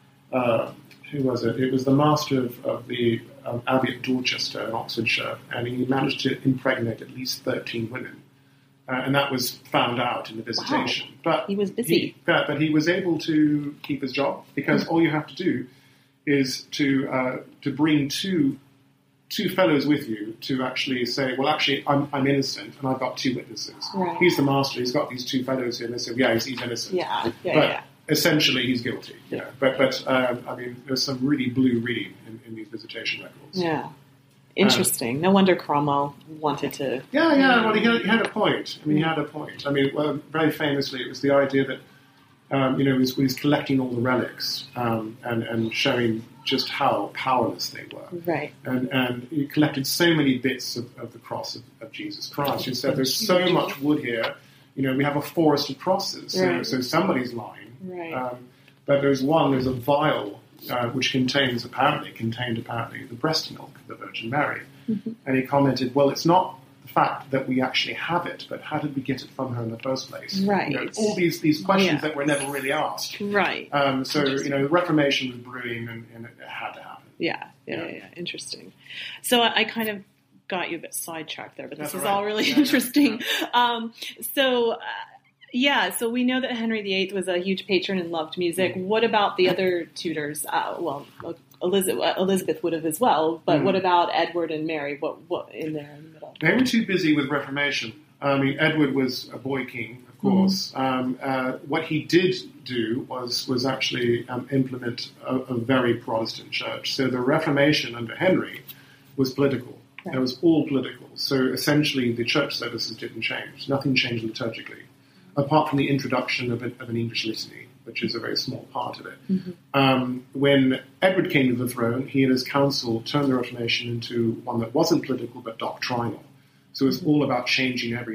[SPEAKER 5] Uh, who was it? It was the master of, of the um, Abbey at Dorchester in Oxfordshire, and he managed to impregnate at least thirteen women. Uh, and that was found out in the visitation. But
[SPEAKER 4] He was busy.
[SPEAKER 5] He, but, but he was able to keep his job, because all you have to do is to uh, to bring two two fellows with you to actually say, well, actually, I'm, I'm innocent, and I've got two witnesses.
[SPEAKER 4] Right.
[SPEAKER 5] He's the master. He's got these two fellows here, and they say, yeah, he's, he's innocent.
[SPEAKER 4] Yeah, yeah,
[SPEAKER 5] but
[SPEAKER 4] yeah.
[SPEAKER 5] essentially, he's guilty. You know. But but um, I mean, there's some really blue reading in, in these visitation records.
[SPEAKER 4] Yeah. Interesting. no wonder Cromwell wanted to.
[SPEAKER 5] Yeah, yeah. Well, he had, he had a point. I mean, he had a point. I mean, well, very famously, it was the idea that um, you know, he was, he was collecting all the relics um, and and showing just how powerless they were.
[SPEAKER 4] Right.
[SPEAKER 5] And and he collected so many bits of, of the cross of, of Jesus Christ. He said, "There's so much wood here. You know, we have a forest of crosses. So,
[SPEAKER 4] Right.
[SPEAKER 5] so somebody's lying.
[SPEAKER 4] Right.
[SPEAKER 5] Um, but there's one. There's a vial uh, which contains apparently contained apparently the breast milk of the Virgin Mary."
[SPEAKER 4] Mm-hmm.
[SPEAKER 5] And he commented, "Well, it's not the fact that we actually have it, but how did we get it from her in the first place?"
[SPEAKER 4] Right.
[SPEAKER 5] You know, all these these questions
[SPEAKER 4] Yeah.
[SPEAKER 5] that were never really asked.
[SPEAKER 4] Right.
[SPEAKER 5] Um, so you know, the Reformation was brewing, and, and it had to happen.
[SPEAKER 4] Yeah, yeah,
[SPEAKER 5] Yeah.
[SPEAKER 4] yeah, yeah. Interesting. So I, I kind of got you a bit sidetracked there, but this
[SPEAKER 5] That's
[SPEAKER 4] is
[SPEAKER 5] all right.
[SPEAKER 4] all really
[SPEAKER 5] Yeah, yeah,
[SPEAKER 4] interesting. Um, so, uh, yeah, so we know that Henry the Eighth was a huge patron and loved music.
[SPEAKER 5] Mm-hmm.
[SPEAKER 4] What about the other Tudors? Uh, well, Elizabeth, Elizabeth would have as well, but
[SPEAKER 5] Mm-hmm.
[SPEAKER 4] what about Edward and Mary? What what in there in the middle?
[SPEAKER 5] They were too busy with Reformation. I mean, Edward was a boy king, of course. Um, uh, what he did do was was actually um, implement a, a very Protestant church. So the Reformation under Henry was political.
[SPEAKER 4] Right.
[SPEAKER 5] It was all political. So essentially, the church services didn't change. Nothing changed liturgically, apart from the introduction of, a, of an English litany, which is a very small part of it.
[SPEAKER 4] Mm-hmm.
[SPEAKER 5] Um, when Edward came to the throne, he and his council turned the Reformation into one that wasn't political but doctrinal. So it's all about changing everything.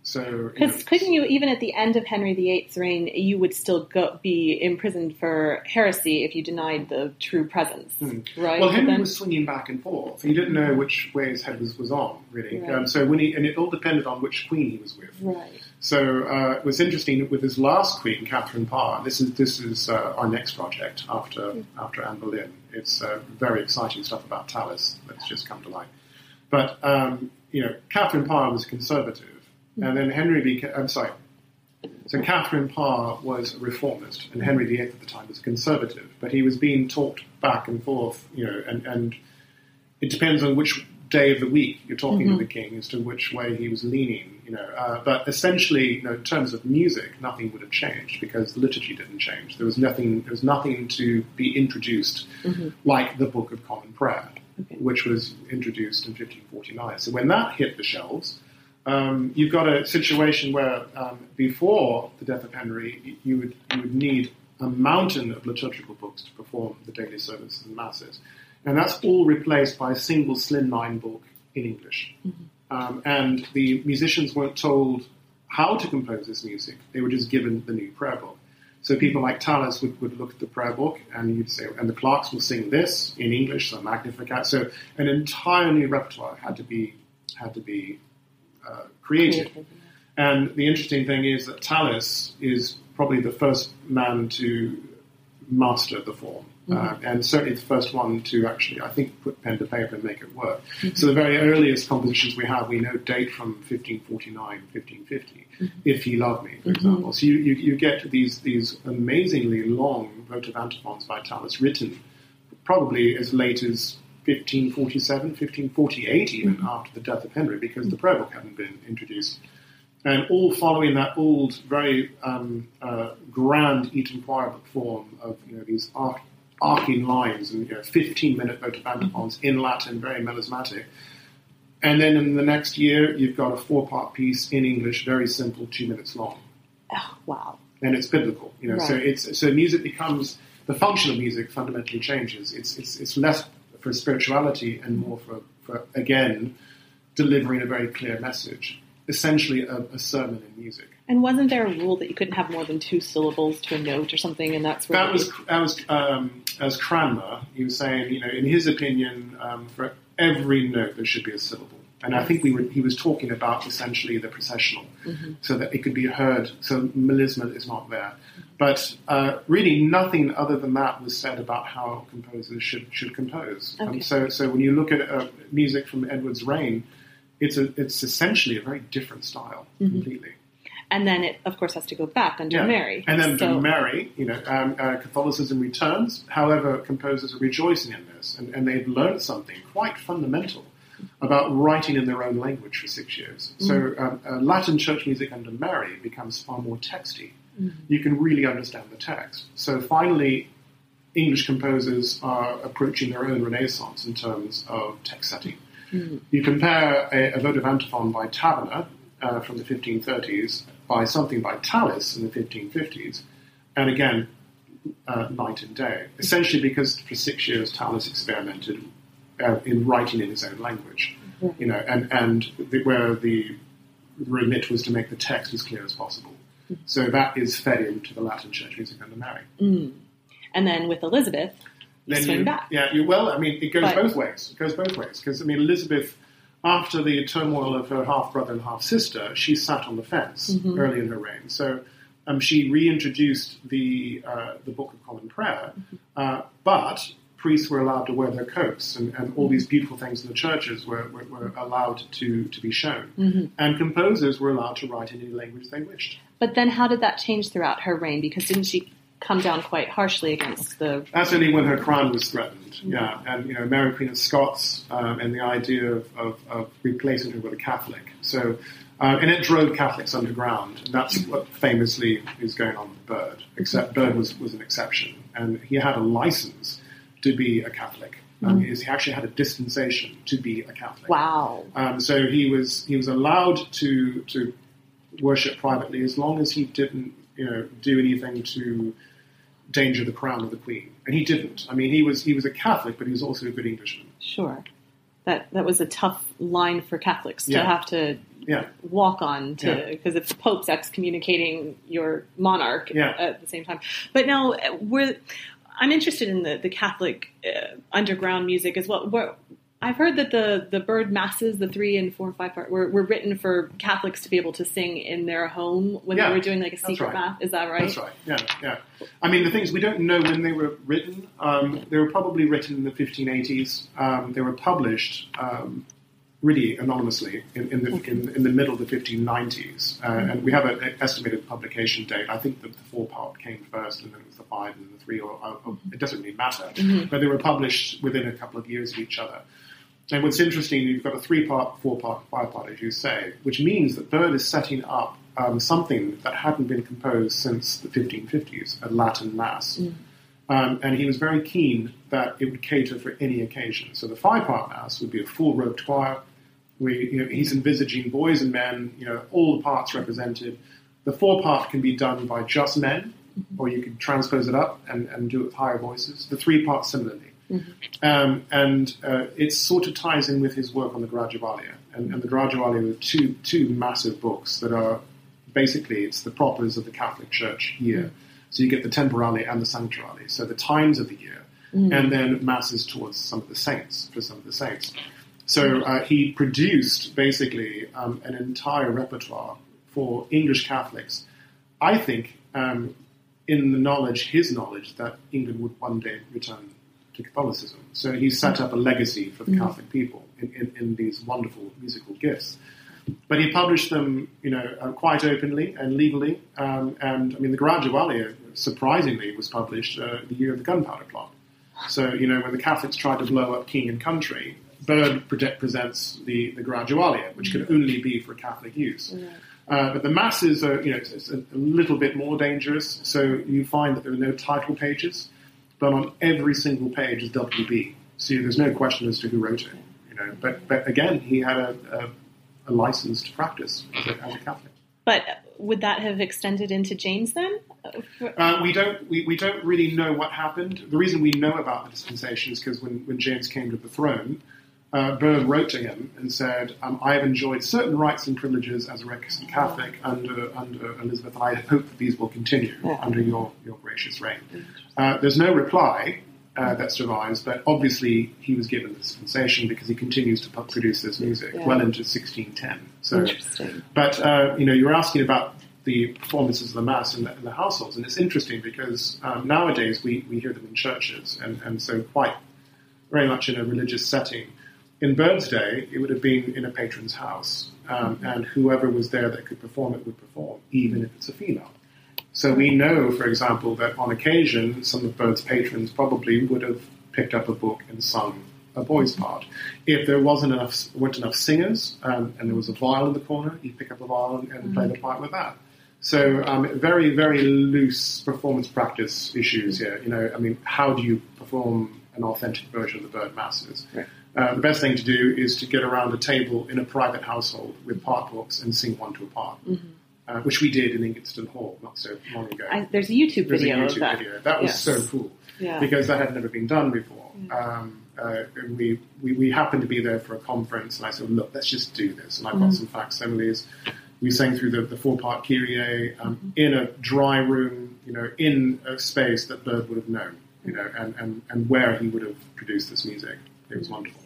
[SPEAKER 5] So,
[SPEAKER 4] because couldn't you, even at the end of Henry the Eighth's reign, you would still go, be imprisoned for heresy if you denied the true presence, mm. right?
[SPEAKER 5] Well, Henry
[SPEAKER 4] then,
[SPEAKER 5] was swinging back and forth. He didn't know which way his head was, was on, really.
[SPEAKER 4] Right.
[SPEAKER 5] Um, so when he, and it all depended on which queen he was with.
[SPEAKER 4] Right.
[SPEAKER 5] So uh, it was interesting with his last queen, Catherine Parr. This is this is uh, our next project after mm. after Anne Boleyn. It's uh, very exciting stuff about Tallis that's just come to light. But um, you know, Catherine Parr was conservative. And then Henry became, I'm sorry, so Catherine Parr was a reformist, and Henry the Eighth at the time was a conservative, but he was being talked back and forth, you know, and, and it depends on which day of the week you're talking mm-hmm. to the king as to which way he was leaning, you know. Uh, but essentially, you know, in terms of music, nothing would have changed because the liturgy didn't change. There was nothing, there was nothing to be introduced mm-hmm. like the Book of Common Prayer, okay. which was introduced in fifteen forty-nine. So when that hit the shelves, Um, you've got a situation where um, before the death of Henry, you would you would need a mountain of liturgical books to perform the daily services and masses, and that's all replaced by a single slimline book in English. Mm-hmm. Um, and the musicians weren't told how to compose this music; they were just given the new prayer book. So people like Tallis would, would look at the prayer book, and you'd say, and the clerks will sing this in English, so Magnificat. So an entire new repertoire had to be had to be Uh, created. And the interesting thing is that Tallis is probably the first man to master the form. Mm-hmm. Uh, and certainly the first one to actually, I think, put pen to paper and make it work. Mm-hmm. So the very earliest compositions we have, we know date from fifteen forty-nine, fifteen fifty, mm-hmm. If Ye Love Me, for mm-hmm. example. So you, you, you get these, these amazingly long votive antiphons by Tallis, written probably as late as fifteen forty-seven, fifteen forty-eight even, mm-hmm. after the death of Henry, because the prayer book hadn't been introduced. And all following that old, very um, uh, grand Eton choir book form of, you know, these arc, arcing lines and, you know, fifteen-minute votive antiphons mm-hmm. in Latin, very melismatic. And then in the next year, you've got a four-part piece in English, very simple, two minutes long.
[SPEAKER 4] Oh, wow.
[SPEAKER 5] And it's biblical, you know, right. so it's so music becomes, the function of music fundamentally changes. It's it's it's less for spirituality and more for, for, again, delivering a very clear message, essentially a, a sermon in music.
[SPEAKER 4] And wasn't there a rule that you couldn't have more than two syllables to a note or something? And that's where
[SPEAKER 5] that was that was um, as Cranmer. He was saying, you know, in his opinion, um, for every note there should be a syllable. And I think we were, he was talking about essentially the processional, mm-hmm. so that it could be heard. So melisma is not there. But uh, really nothing other than that was said about how composers should should compose. Okay. Um, so so when you look at uh, music from Edward's reign, it's a, it's essentially a very different style mm-hmm. completely.
[SPEAKER 4] And then it, of course, has to go back under
[SPEAKER 5] yeah.
[SPEAKER 4] Mary.
[SPEAKER 5] And then
[SPEAKER 4] so.
[SPEAKER 5] under Mary, you know, um, uh, Catholicism returns. However, composers are rejoicing in this, and, and they've learned something quite fundamental about writing in their own language for six years. Mm-hmm. So um, uh, Latin church music under Mary becomes far more texty. Mm-hmm. You can really understand the text. So finally, English composers are approaching their own renaissance in terms of text setting. Mm-hmm. You compare a, a votive antiphon by Taverner uh, from the fifteen thirties by something by Tallis in the fifteen fifties, and again, uh, night and day. Essentially because for six years Tallis experimented uh, in writing in his own language, mm-hmm. you know, and, and the, where the, the remit was to make the text as clear as possible. So that is fed into the Latin church music under Mary.
[SPEAKER 4] Mm. And then with Elizabeth, you
[SPEAKER 5] then
[SPEAKER 4] swing
[SPEAKER 5] you,
[SPEAKER 4] back.
[SPEAKER 5] Yeah, you, well, I mean, it goes
[SPEAKER 4] but,
[SPEAKER 5] both ways. It goes both ways. Because, I mean, Elizabeth, after the turmoil of her half-brother and half-sister, she sat on the fence mm-hmm. early in her reign. So um, she reintroduced the uh, the Book of Common Prayer, mm-hmm. uh, but priests were allowed to wear their coats, and, and all these beautiful things in the churches were, were, were allowed to, to be shown. Mm-hmm. And composers were allowed to write in any language they wished.
[SPEAKER 4] But then how did that change throughout her reign? Because didn't she come down quite harshly against the...
[SPEAKER 5] That's only when her crown was threatened, mm-hmm. yeah. And, you know, Mary Queen of Scots um, and the idea of, of, of replacing her with a Catholic. So, uh, and it drove Catholics underground. And that's what famously is going on with Byrd, except Byrd was, was an exception. And he had a license to be a Catholic. Um, mm-hmm. He actually had a dispensation to be a Catholic.
[SPEAKER 4] Wow.
[SPEAKER 5] Um, so he was he was allowed to to worship privately as long as he didn't, you know, do anything to danger the crown of the Queen. And he didn't. I mean, he was he was a Catholic, but he was also a good Englishman.
[SPEAKER 4] Sure. That that was a tough line for Catholics to
[SPEAKER 5] yeah.
[SPEAKER 4] have to
[SPEAKER 5] Yeah.
[SPEAKER 4] walk on to,
[SPEAKER 5] Yeah.
[SPEAKER 4] because it's the Pope's excommunicating your monarch
[SPEAKER 5] Yeah.
[SPEAKER 4] at the same time. But now uh, we're, I'm interested in the, the Catholic uh, underground music as well. Where, I've heard that the, the Byrd masses, the three and four and five part, were, were written for Catholics to be able to sing in their home when
[SPEAKER 5] Yeah,
[SPEAKER 4] they were doing like a
[SPEAKER 5] that's
[SPEAKER 4] secret
[SPEAKER 5] right.
[SPEAKER 4] mass. Is that right?
[SPEAKER 5] That's right. Yeah, yeah. I mean, the thing is, we don't know when they were written. Um, they were probably written in the fifteen eighties. Um, they were published um, really anonymously in, in the in, in the middle of the fifteen nineties, uh, and we have an estimated publication date. I think that the four part came first, and then it was the five and the three. Or, or, or it doesn't really matter,
[SPEAKER 4] Mm-hmm.
[SPEAKER 5] but they were published within a couple of years of each other. And what's interesting, you've got a three-part, four-part, five-part, as you say, which means that Byrd is setting up um, something that hadn't been composed since the fifteen fifties, a Latin Mass.
[SPEAKER 4] Mm.
[SPEAKER 5] Um, and he was very keen that it would cater for any occasion. So the five-part Mass would be a full-robed choir. We, you know, he's envisaging boys and men, you know, all the parts represented. The four-part can be done by just men, or you could transpose it up and, and do it with higher voices. The three-part similarly.
[SPEAKER 4] Mm-hmm.
[SPEAKER 5] Um, and uh, it sort of ties in with his work on the Gradualia. And, and the Gradualia are two, two massive books that are basically, it's the propers of the Catholic Church year. Mm-hmm. So you get the temporale and the sanctuale, so the times of the year, mm-hmm. and then masses towards some of the saints, for some of the saints. So uh, he produced basically um, an entire repertoire for English Catholics, I think, um, in the knowledge, his knowledge, that England would one day return to Catholicism. So he set up a legacy for the mm-hmm. Catholic people in, in, in these wonderful musical gifts. But he published them, you know, uh, quite openly and legally. Um, and I mean, the Gradualia, surprisingly, was published uh, the year of the Gunpowder Plot. So, you know, when the Catholics tried to blow up king and country, Byrd pre- presents the, the Gradualia, which could only be for Catholic use. Mm-hmm. Uh, but the masses are, you know, it's, it's a, a little bit more dangerous. So you find that there are no title pages. But on every single page is W B. So there's no question as to who wrote it. You know, but but again, he had a, a, a license to practice as a, as a Catholic.
[SPEAKER 4] But would that have extended into James then?
[SPEAKER 5] Uh, we don't we, we don't really know what happened. The reason we know about the dispensation is because when, when James came to the throne, uh, Byrd wrote to him and said, um, "I have enjoyed certain rights and privileges as a registered Catholic under under Elizabeth, and I hope that these will continue yeah. under your, your gracious reign." Uh, there's no reply uh, that survives, but obviously he was given the dispensation because he continues to produce this music yeah. well into sixteen ten. So,
[SPEAKER 4] interesting.
[SPEAKER 5] But uh, you know, you were asking about the performances of the Mass in the, in the households, and it's interesting because um, nowadays we, we hear them in churches, and, and so quite very much in a religious setting. In Byrd's day, it would have been in a patron's house, um, mm-hmm. and whoever was there that could perform it would perform, even if it's a female. So we know, for example, that on occasion, some of Byrd's patrons probably would have picked up a book and sung a boy's part. If there wasn't enough, weren't enough singers, um, and there was a viol in the corner, he'd pick up a viol and, and mm-hmm. play the part with that. So um, very, very loose performance practice issues here. You know, I mean, how do you perform an authentic version of the Byrd Masses? Right. Uh, the best thing to do is to get around a table in a private household with part books and sing one to a part. Mm-hmm. Uh, which we did in Ingatestone Hall not so long ago.
[SPEAKER 4] I, there's a YouTube
[SPEAKER 5] there's
[SPEAKER 4] video
[SPEAKER 5] a YouTube
[SPEAKER 4] of that.
[SPEAKER 5] Video. That was
[SPEAKER 4] yes.
[SPEAKER 5] so cool
[SPEAKER 4] yeah.
[SPEAKER 5] because that had never been done before.
[SPEAKER 4] Yeah.
[SPEAKER 5] Um, uh, and we, we, we happened to be there for a conference, and I said, look, let's just do this. And I've got mm-hmm. some facsimiles. We sang through the, the four-part Kyrie um, mm-hmm. in a dry room, you know, in a space that Byrd would have known, you know, and, and, and where he would have produced this music. It was wonderful.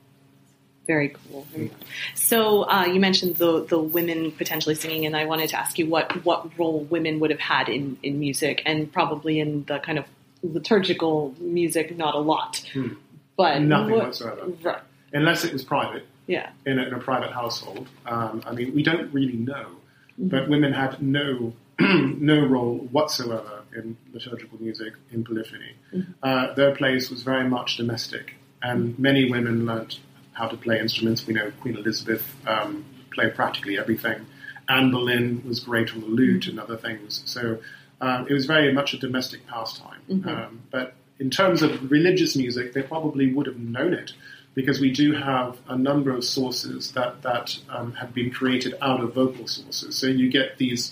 [SPEAKER 4] Very cool. Very cool. So uh, you mentioned the the women potentially singing, and I wanted to ask you what, what role women would have had in, in music, and probably in the kind of liturgical music, not a lot. Hmm. But
[SPEAKER 5] nothing
[SPEAKER 4] what,
[SPEAKER 5] whatsoever.
[SPEAKER 4] Right.
[SPEAKER 5] Unless it was private.
[SPEAKER 4] Yeah. In a,
[SPEAKER 5] in a private household. Um, I mean, we don't really know, mm-hmm. but women had no no role whatsoever in liturgical music, in polyphony. Mm-hmm. Uh, their place was very much domestic, and many women learnt how to play instruments. We know Queen Elizabeth um, played practically everything. Anne Boleyn was great on the lute mm-hmm. and other things. So um, it was very much a domestic pastime. Mm-hmm. Um, but in terms of religious music, they probably would have known it, because we do have a number of sources that, that um, have been created out of vocal sources. So you get these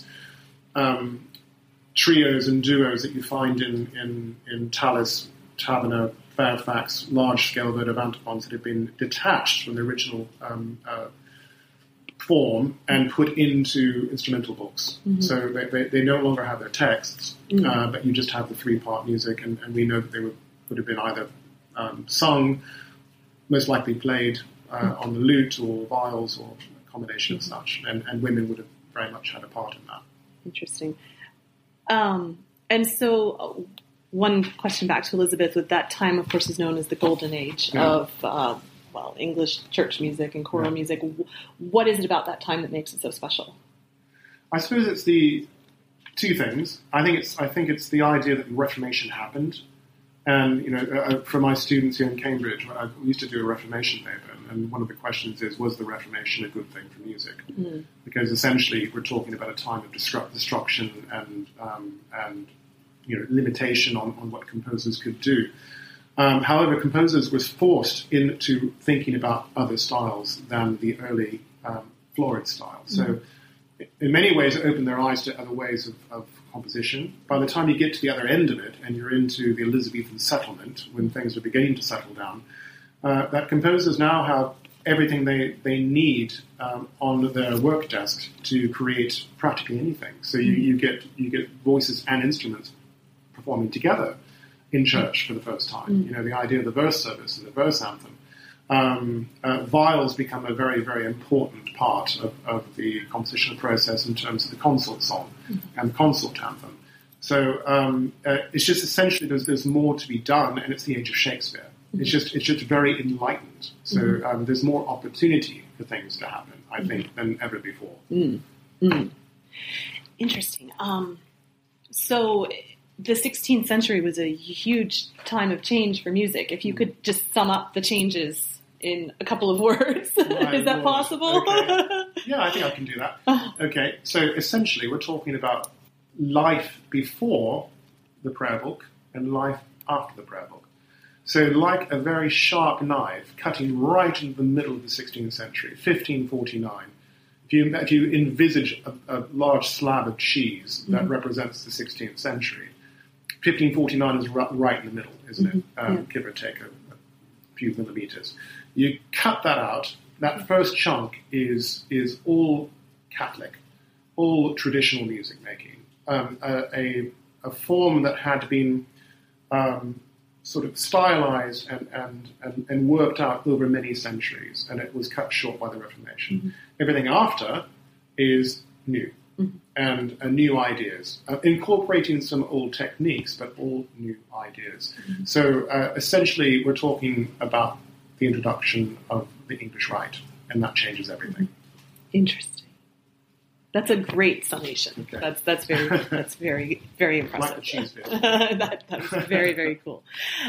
[SPEAKER 5] um, trios and duos that you find in, in, in Tallis, Taverner, Fairfax, large-scale votive antiphons that have been detached from the original um, uh, form and put into instrumental books. Mm-hmm. So they, they, they no longer have their texts, mm-hmm. uh, but you just have the three-part music, and, and we know that they would, would have been either um, sung, most likely played uh, mm-hmm. on the lute or viols or a combination mm-hmm. of such, and, and women would have very much had a part in that.
[SPEAKER 4] Interesting. Um, and so uh, one question back to Elizabeth, with that time, of course, is known as the Golden Age yeah. of... Uh, well, English church music and choral yeah. music. What is it about that time that makes it so special?
[SPEAKER 5] I suppose it's the two things. I think it's I think it's the idea that the Reformation happened, and you know, uh, for my students here in Cambridge, I used to do a Reformation paper, and one of the questions is, was the Reformation a good thing for music? Mm. Because essentially, we're talking about a time of destruct, destruction and um, and you know, limitation on, on what composers could do. Um, however, composers were forced into thinking about other styles than the early um, florid style. So, mm-hmm. in many ways, it opened their eyes to other ways of, of composition. By the time you get to the other end of it, and you're into the Elizabethan settlement, when things are beginning to settle down, uh, that composers now have everything they, they need um, on their work desk to create practically anything. So you, you get you get voices and instruments performing together in church for the first time. Mm. You know, the idea of the verse service and the verse anthem. Um, uh, viols become a very, very important part of, of the compositional process in terms of the consort song mm. and the consort anthem. So um, uh, it's just essentially there's, there's more to be done, and it's the age of Shakespeare. Mm. It's just it's just very enlightened. So mm. um, there's more opportunity for things to happen, I mm. think, than ever before.
[SPEAKER 4] Mm. Mm. Interesting. Um, so... The sixteenth century was a huge time of change for music. If you could just sum up the changes in a couple of words,
[SPEAKER 5] My
[SPEAKER 4] is that
[SPEAKER 5] Lord.
[SPEAKER 4] possible?
[SPEAKER 5] Okay. Yeah, I think I can do that. Okay, so essentially we're talking about life before the prayer book and life after the prayer book. So like a very sharp knife cutting right into the middle of the sixteenth century, fifteen forty-nine. If you, if you envisage a, a large slab of cheese that mm-hmm. represents the sixteenth century, fifteen forty-nine is right in the middle, isn't it? Mm-hmm. Um, yeah. Give or take a, a few millimeters. You cut that out. That first chunk is is all Catholic, all traditional music making. Um, a, a, a form that had been um, sort of stylized and, and, and, and worked out over many centuries, and it was cut short by the Reformation. Mm-hmm. Everything after is new. Mm-hmm. And uh, new ideas, uh, incorporating some old techniques, but all new ideas. Mm-hmm. So uh, essentially, we're talking about the introduction of the English Rite, and that changes everything.
[SPEAKER 4] Interesting. That's a great summation. Okay. That's that's very that's very very impressive.
[SPEAKER 5] Like the cheese bit.
[SPEAKER 4] that that's very very cool.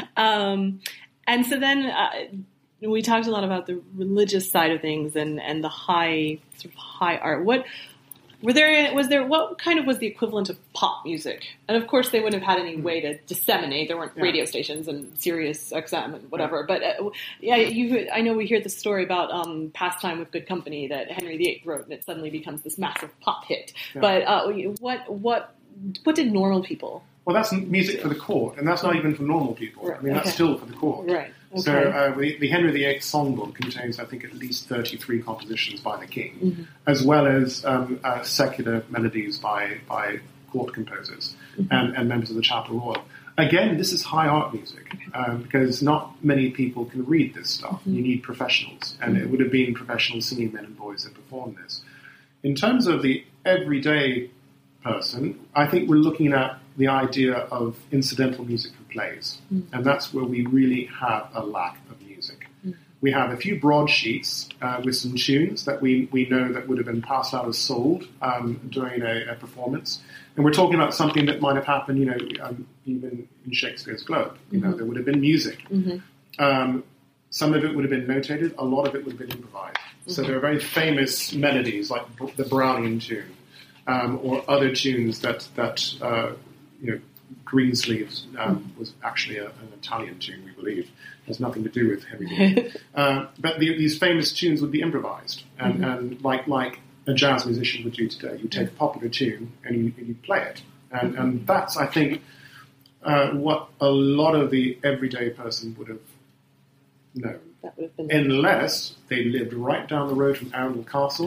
[SPEAKER 4] Um, and so then. Uh, we talked a lot about the religious side of things and, and the high sort of high art. What Were there, was there, what kind of was the equivalent of pop music? And of course they wouldn't have had any way to disseminate. There weren't yeah. radio stations and Sirius X M and whatever. Yeah. But uh, yeah, you, I know we hear the story about um, Pastime with Good Company that Henry the Eighth wrote, and it suddenly becomes this massive pop hit. Yeah. But uh, what, what, what did normal people?
[SPEAKER 5] Well, that's music for the court, and that's not even for normal people. Right. I mean, that's okay. still for the court.
[SPEAKER 4] Right. Okay.
[SPEAKER 5] So uh, the, the Henry the Eighth songbook contains, I think, at least thirty-three compositions by the king, mm-hmm. as well as um, uh, secular melodies by by court composers mm-hmm. and, and members of the Chapel Royal. Again, this is high art music, um, because not many people can read this stuff. Mm-hmm. You need professionals, and mm-hmm. it would have been professional singing men and boys that performed this. In terms of the everyday person, I think we're looking at the idea of incidental music for plays. Mm-hmm. And that's where we really have a lack of music. Mm-hmm. We have a few broadsheets uh, with some tunes that we, we know that would have been passed out as sold um, during a, a performance. And we're talking about something that might have happened, you know, um, even in Shakespeare's Globe. You mm-hmm. know, there would have been music. Mm-hmm. Um, some of it would have been notated. A lot of it would have been improvised. Mm-hmm. So there are very famous melodies like the Brownian tune um, or other tunes that, that uh, you know, Greensleeves um, was actually a, an Italian tune, we believe. It has nothing to do with Henry. uh, but the, these famous tunes would be improvised. And, mm-hmm. and like like a jazz musician would do today, you take a popular tune and you, and you play it. And, mm-hmm. and that's, I think, uh, what a lot of the everyday person would have known.
[SPEAKER 4] That would have been
[SPEAKER 5] Unless they lived right down the road from Arundel Castle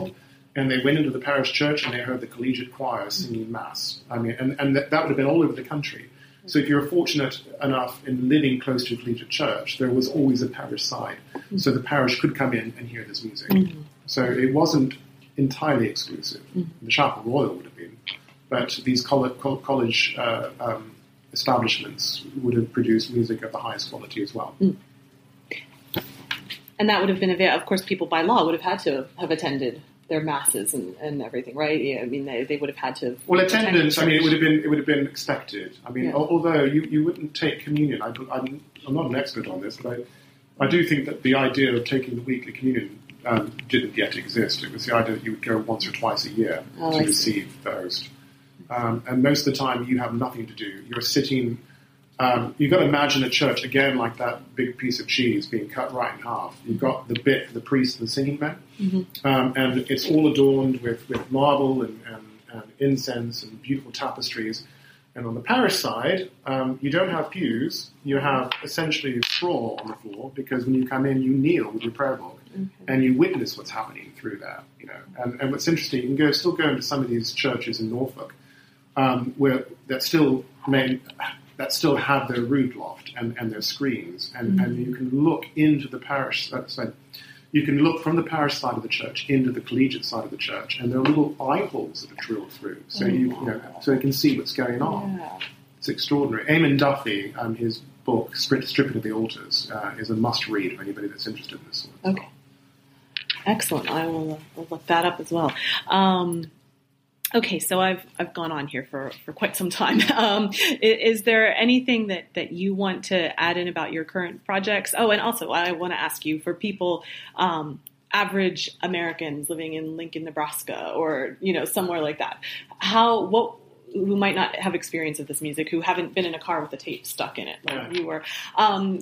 [SPEAKER 5] and they went into the parish church and they heard the collegiate choir singing mass. I mean, and, and that, that would have been all over the country. So if you're fortunate enough in living close to a collegiate church, there was always a parish side. Mm-hmm. So the parish could come in and hear this music. Mm-hmm. So it wasn't entirely exclusive. Mm-hmm. The Chapel Royal would have been. But these college, college uh, um, establishments would have produced music of the highest quality as well.
[SPEAKER 4] Mm. And that would have been, a, of course, people by law would have had to have attended their masses and, and everything, right? Yeah, I mean, they, they would have had to.
[SPEAKER 5] Well, attendance. I mean, it would have been it would have been expected. I mean, yeah. although you, you wouldn't take communion. I, I'm, I'm not an expert on this, but I, I do think that the idea of taking the weekly communion um, didn't yet exist. It was the idea that you would go once or twice a year oh, to I receive see. the host, um, and most of the time you have nothing to do. You're sitting. Um, you've got to imagine a church, again, like that big piece of cheese being cut right in half. You've got the bit for the priest and the singing men, mm-hmm. um, and it's all adorned with, with marble and, and, and incense and beautiful tapestries. And on the parish side, um, you don't have pews. You have essentially straw on the floor, because when you come in, you kneel with your prayer book, mm-hmm. and you witness what's happening through that. You know, and, and what's interesting, you can go still go into some of these churches in Norfolk, um, where that still main. that still have their roof loft and, and their screens, and, mm-hmm. and you can look into the parish side. You can look from the parish side of the church into the collegiate side of the church, and there are little eye holes that are drilled through, so mm-hmm. you, you know, so you can see what's going on. Yeah. It's extraordinary. Eamon Duffy, um, his book "Stripping of the Altars" uh, is a must-read for anybody that's interested in this sort of
[SPEAKER 4] okay. stuff. Excellent. I will I'll look that up as well. Um, Okay, so I've I've gone on here for, for quite some time. Um, is, is there anything that, that you want to add in about your current projects? Oh, and also I want to ask you, for people, um, average Americans living in Lincoln, Nebraska, or you know somewhere like that, how what who might not have experience of this music, who haven't been in a car with a tape stuck in it like yeah. you were, um,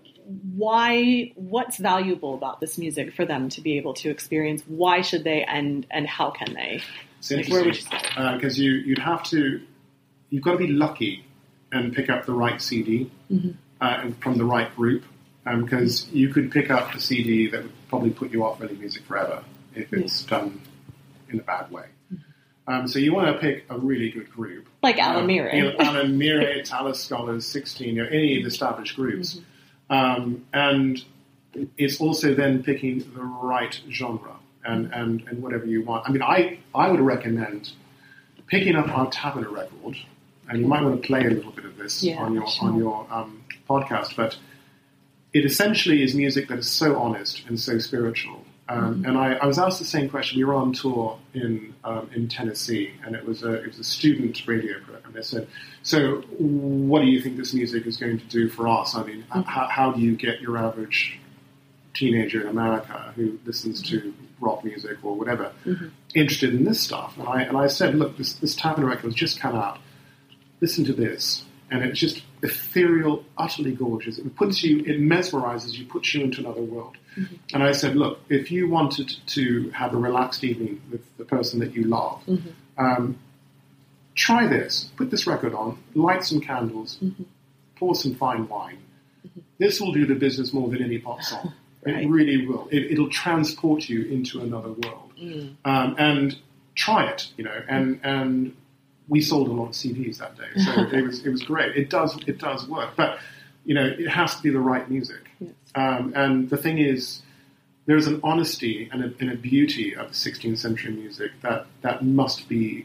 [SPEAKER 4] why? What's valuable about this music for them to be able to experience? Why should they, and and how can they?
[SPEAKER 5] It's interesting because uh, you, you'd have to, you've got to be lucky and pick up the right C D mm-hmm. uh, from the right group, because um, you could pick up a C D that would probably put you off early music forever if it's yeah. done in a bad way. Mm-hmm. Um, so you want to pick a really good group.
[SPEAKER 4] Like Alan Mire.
[SPEAKER 5] You know, Alan Mire, Tallis Scholars, sixteen, you know, any of the established groups. Mm-hmm. Um, and it's also then picking the right genre. And, and, and whatever you want. I mean, I, I would recommend picking up our Taverner record, and you might want to play a little bit of this yeah, on your sure. on your um, podcast. But it essentially is music that is so honest and so spiritual. Um, mm-hmm. And I, I was asked the same question. We were on tour in um, in Tennessee, and it was a it was a student radio program. They said, "So, what do you think this music is going to do for us? I mean, mm-hmm. how, how do you get your average teenager in America who listens to rock music or whatever, mm-hmm. interested in this stuff?" And I and I said, look, this this Taverner record has just come out. Listen to this, and it's just ethereal, utterly gorgeous. It puts you, it mesmerizes you, puts you into another world. Mm-hmm. And I said, look, if you wanted to have a relaxed evening with the person that you love, mm-hmm. um, try this. Put this record on, light some candles, mm-hmm. pour some fine wine. Mm-hmm. This will do the business more than any pop song. Right. It really will. It, it'll transport you into another world. Mm. Um, and try it, you know. And and we sold a lot of C Ds that day, so it was it was great. It does it does work, but you know it has to be the right music. Yes. Um, and the thing is, there's an honesty and a, and a beauty of sixteenth century music that, that must be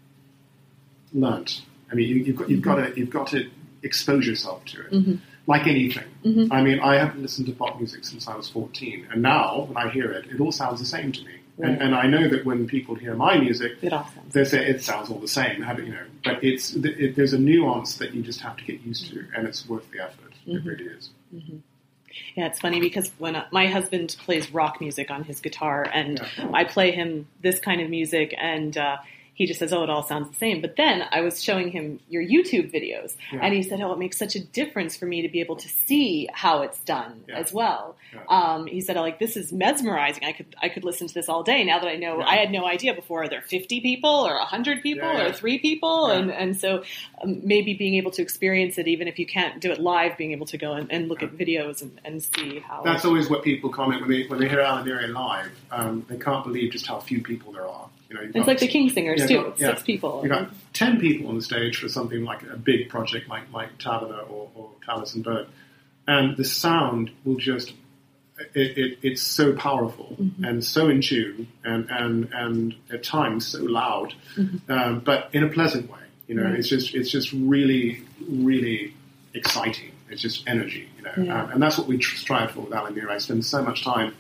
[SPEAKER 5] learnt. I mean, you, you've got you've mm-hmm. got to you've got to expose yourself to it. Mm-hmm. Like anything. Mm-hmm. I mean, I haven't listened to pop music since I was fourteen, and now, when I hear it, it all sounds the same to me. Right. And, and I know that when people hear my music,
[SPEAKER 4] it all sounds
[SPEAKER 5] they say it sounds all the same. How do you know? But it's it, there's a nuance that you just have to get used to, and it's worth the effort. Mm-hmm. It really is.
[SPEAKER 4] Mm-hmm. Yeah, it's funny because when uh, my husband plays rock music on his guitar, and yeah. I play him this kind of music, and uh, he just says, oh, it all sounds the same. But then I was showing him your YouTube videos, yeah. and he said, oh, it makes such a difference for me to be able to see how it's done yeah. as well. Yeah. Um, he said, like, this is mesmerizing. I could I could listen to this all day now that I know. Yeah. I had no idea before. Are there fifty people or one hundred people yeah, yeah. or three people? Yeah. And, and so um, maybe being able to experience it, even if you can't do it live, being able to go and, and look yeah. at videos and, and see how...
[SPEAKER 5] That's always what people comment when they, when they hear Ala Miri live. Um, they can't believe just how few people there are. You know,
[SPEAKER 4] it's like the King Singers, yeah, too. Got, yeah. Six people.
[SPEAKER 5] You've got ten people on the stage for something like a big project like, like Taverner or, or Tallis and Bird. And the sound will just... It, it, it's so powerful mm-hmm. and so in tune and, and, and at times so loud, mm-hmm. um, but in a pleasant way. You know, right. it's just it's just really, really exciting. It's just energy, you know. Yeah. Um, and that's what we strive for with Ala Miri. I spend so much time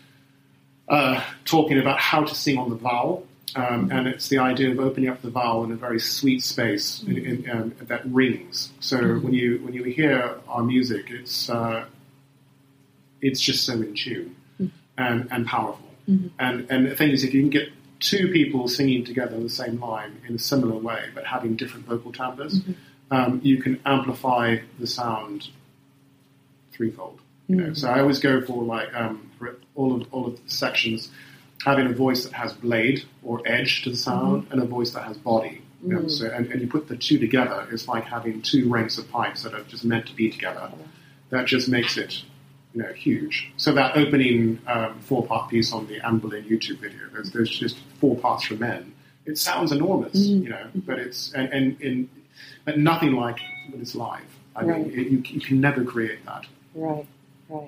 [SPEAKER 5] uh, talking about how to sing on the vowel. Um, and it's the idea of opening up the vowel in a very sweet space in, in, um, that rings. So mm-hmm. when you when you hear our music, it's uh, it's just so in tune mm-hmm. and, and powerful. Mm-hmm. And and the thing is, if you can get two people singing together the same line in a similar way, but having different vocal timbres, mm-hmm. um, you can amplify the sound threefold. You know? Mm-hmm. So I always go for like um, for all of all of the sections. Having a voice that has blade or edge to the sound mm-hmm. and a voice that has body. You know? mm-hmm. So, and, and you put the two together, it's like having two ranks of pipes that are just meant to be together. That just makes it, you know, huge. So that opening um, four-part piece on the Anne Boleyn YouTube video, there's, there's just four parts for men. It sounds enormous, mm-hmm. you know, but it's and, and, and but nothing like when it's live. I right. mean, it, you, you can never create that.
[SPEAKER 4] Right, right.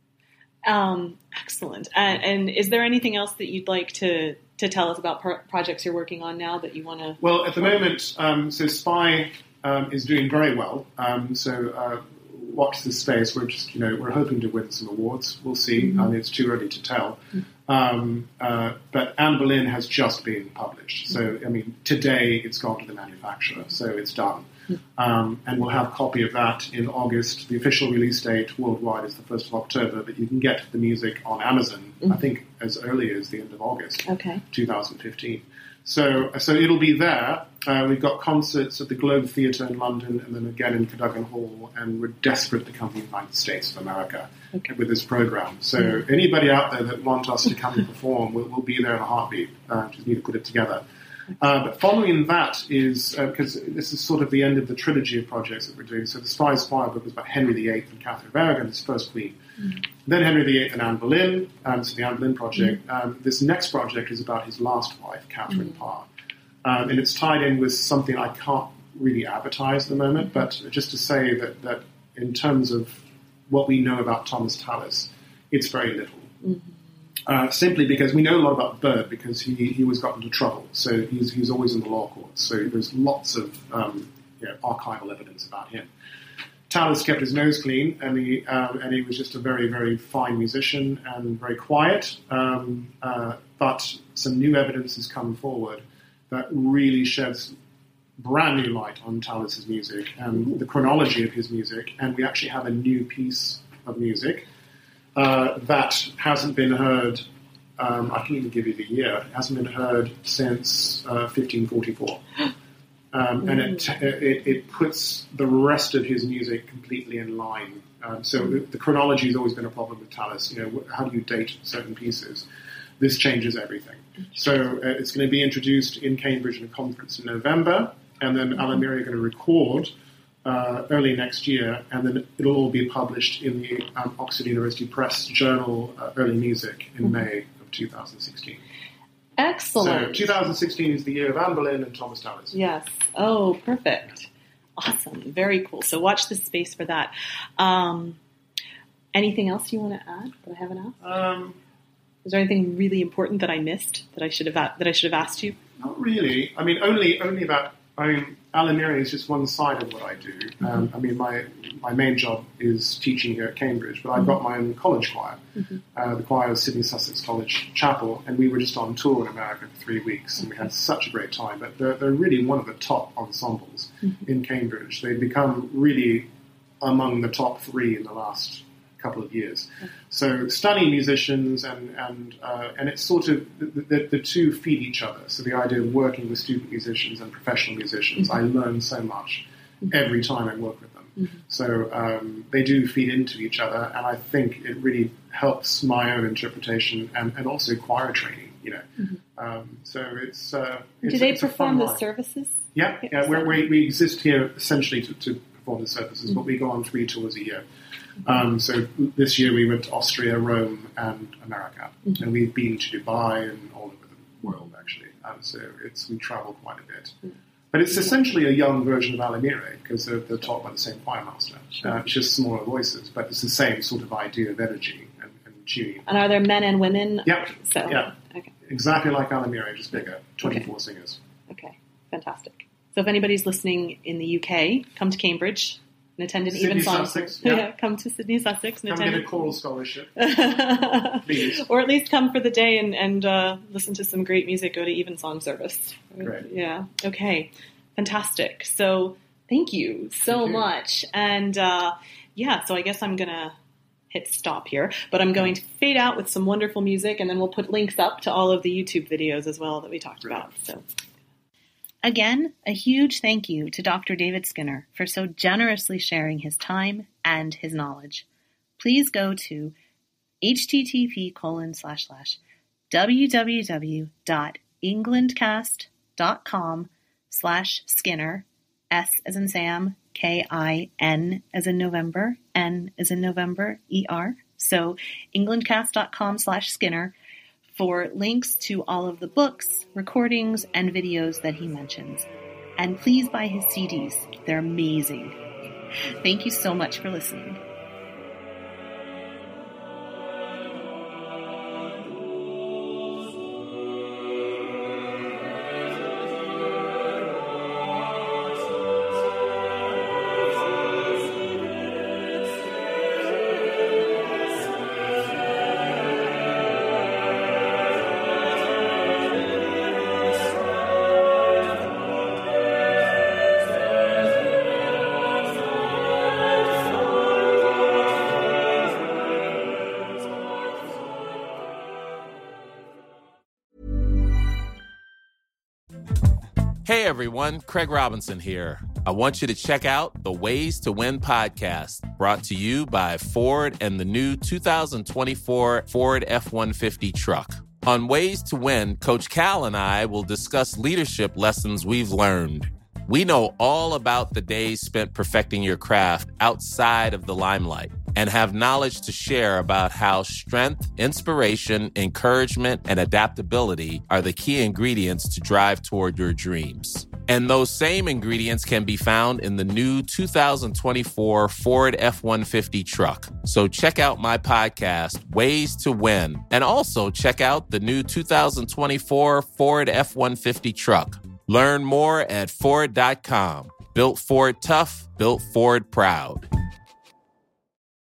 [SPEAKER 4] Um, excellent. And, and is there anything else that you'd like to, to tell us about pro- projects you're working on now that you want to...
[SPEAKER 5] Well, at the moment, um, so Spy um, is doing very well. Um, so uh, watch this space. We're just, you know, we're hoping to win some awards. We'll see. Mm-hmm. I mean, it's too early to tell. Mm-hmm. Um, uh, but Anne Boleyn has just been published. So, mm-hmm. I mean, today it's gone to the manufacturer. So it's done. Um, and we'll have a copy of that in August. The official release date worldwide is the first of October, but you can get the music on Amazon, mm-hmm. I think, as early as the end of August,
[SPEAKER 4] okay.
[SPEAKER 5] twenty fifteen. So so it'll be there. Uh, we've got concerts at the Globe Theatre in London and then again in Cadogan Hall, and we're desperate to come to the United States of America okay. with this program. So mm-hmm. anybody out there that wants us to come and perform, we'll, we'll be there in a heartbeat. Uh, just need to put it together. Uh, but following that is, uh, because this is sort of the end of the trilogy of projects that we're doing. So the Spy Spy book was about Henry the Eighth and Catherine of Aragon, his first queen. Mm-hmm. Then Henry the Eighth and Anne Boleyn, um, so the Anne Boleyn project. Mm-hmm. Um, this next project is about his last wife, Catherine mm-hmm. Parr. Um, and it's tied in with something I can't really advertise at the moment, but just to say that, that in terms of what we know about Thomas Tallis, it's very little. Mm-hmm. Uh, simply because we know a lot about Bird because he, he was got into trouble. So he's, he's always in the law courts. So there's lots of um, you know, archival evidence about him. Tallis kept his nose clean, and he, um, and he was just a very, very fine musician and very quiet. Um, uh, but some new evidence has come forward that really sheds brand new light on Tallis's music and the chronology of his music. And we actually have a new piece of music Uh, that hasn't been heard, um, I can even give you the year, it hasn't been heard since uh, fifteen forty-four. Um, and it, it it puts the rest of his music completely in line. Um, so the chronology has always been a problem with Tallis. You know, how do you date certain pieces? This changes everything. So uh, it's going to be introduced in Cambridge in a conference in November, and then Ala Miri are going to record Uh, early next year, and then it'll all be published in the um, Oxford University Press journal, uh, Early Music, in mm-hmm. May of two thousand sixteen.
[SPEAKER 4] Excellent.
[SPEAKER 5] So two thousand sixteen is the year of Anne Boleyn and Thomas Tallis.
[SPEAKER 4] Yes. Oh, perfect. Awesome. Very cool. So watch this space for that. Um, anything else you want to add that I haven't asked? Um, is there anything really important that I missed that I should have that I should have asked you?
[SPEAKER 5] Not really. I mean, only only that. I mean, Ala Miri is just one side of what I do. Mm-hmm. Um, I mean, my my main job is teaching here at Cambridge, but I've got my own college choir, mm-hmm. uh, the choir of Sydney Sussex College Chapel, and we were just on tour in America for three weeks, and we had such a great time. But they're, they're really one of the top ensembles mm-hmm. in Cambridge. They've become really among the top three in the last couple of years. So studying musicians and and uh, and it's sort of the, the, the two feed each other. So the idea of working with student musicians and professional musicians, mm-hmm. I learn so much every time I work with them. Mm-hmm. So um, they do feed into each other, and I think it really helps my own interpretation and, and also choir training. You know, mm-hmm. um, so it's. Uh, it's
[SPEAKER 4] do they
[SPEAKER 5] it's
[SPEAKER 4] perform the
[SPEAKER 5] life. services?
[SPEAKER 4] Yeah,
[SPEAKER 5] yeah. We're, we we exist here essentially to, to perform the services, mm-hmm. but we go on three tours a year. Um, so this year we went to Austria, Rome, and America, mm-hmm. and we've been to Dubai and all over the world actually. Um, so it's we travel quite a bit. Mm-hmm. But it's essentially a young version of Alamire because they're, they're taught by the same choir master. Sure. Uh, it's just smaller voices, but it's the same sort of idea of energy and, and tuning.
[SPEAKER 4] And are there men and women?
[SPEAKER 5] Yeah,
[SPEAKER 4] so,
[SPEAKER 5] yeah.
[SPEAKER 4] Okay.
[SPEAKER 5] Exactly like Alamire, just bigger. twenty-four okay. singers.
[SPEAKER 4] Okay, fantastic. So if anybody's listening in the U K, come to Cambridge and attend an
[SPEAKER 5] Sydney,
[SPEAKER 4] Evensong.
[SPEAKER 5] Sussex, yeah.
[SPEAKER 4] yeah, come to Sydney, Sussex. And
[SPEAKER 5] come
[SPEAKER 4] attend
[SPEAKER 5] get a choral scholarship. Please.
[SPEAKER 4] Or at least come for the day and, and uh, listen to some great music, go to Evensong service.
[SPEAKER 5] Great.
[SPEAKER 4] Yeah, okay. Fantastic. So thank you so
[SPEAKER 5] thank you.
[SPEAKER 4] much. And uh, yeah, so I guess I'm going to hit stop here, but I'm going to fade out with some wonderful music, and then we'll put links up to all of the YouTube videos as well that we talked
[SPEAKER 5] Great.
[SPEAKER 4] about. So again, a huge thank you to Doctor David Skinner for so generously sharing his time and his knowledge. Please go to http colon slash slash www.englandcast.com slash Skinner, S as in Sam, K I N as in November, N as in November, E R. So englandcast.com slash Skinner for links to all of the books, recordings, and videos that he mentions. And please buy his C Ds. They're amazing. Thank you so much for listening.
[SPEAKER 7] Hey everyone, Craig Robinson here. I want you to check out the Ways to Win podcast, brought to you by Ford and the new two thousand twenty-four Ford F one fifty truck. On Ways to Win, Coach Cal and I will discuss leadership lessons we've learned. We know all about the days spent perfecting your craft outside of the limelight and have knowledge to share about how strength, inspiration, encouragement, and adaptability are the key ingredients to drive toward your dreams. And those same ingredients can be found in the new two thousand twenty-four Ford F one fifty truck. So check out my podcast, Ways to Win, and also check out the new two thousand twenty-four Ford F one fifty truck. Learn more at Ford dot com. Built Ford tough, built Ford proud.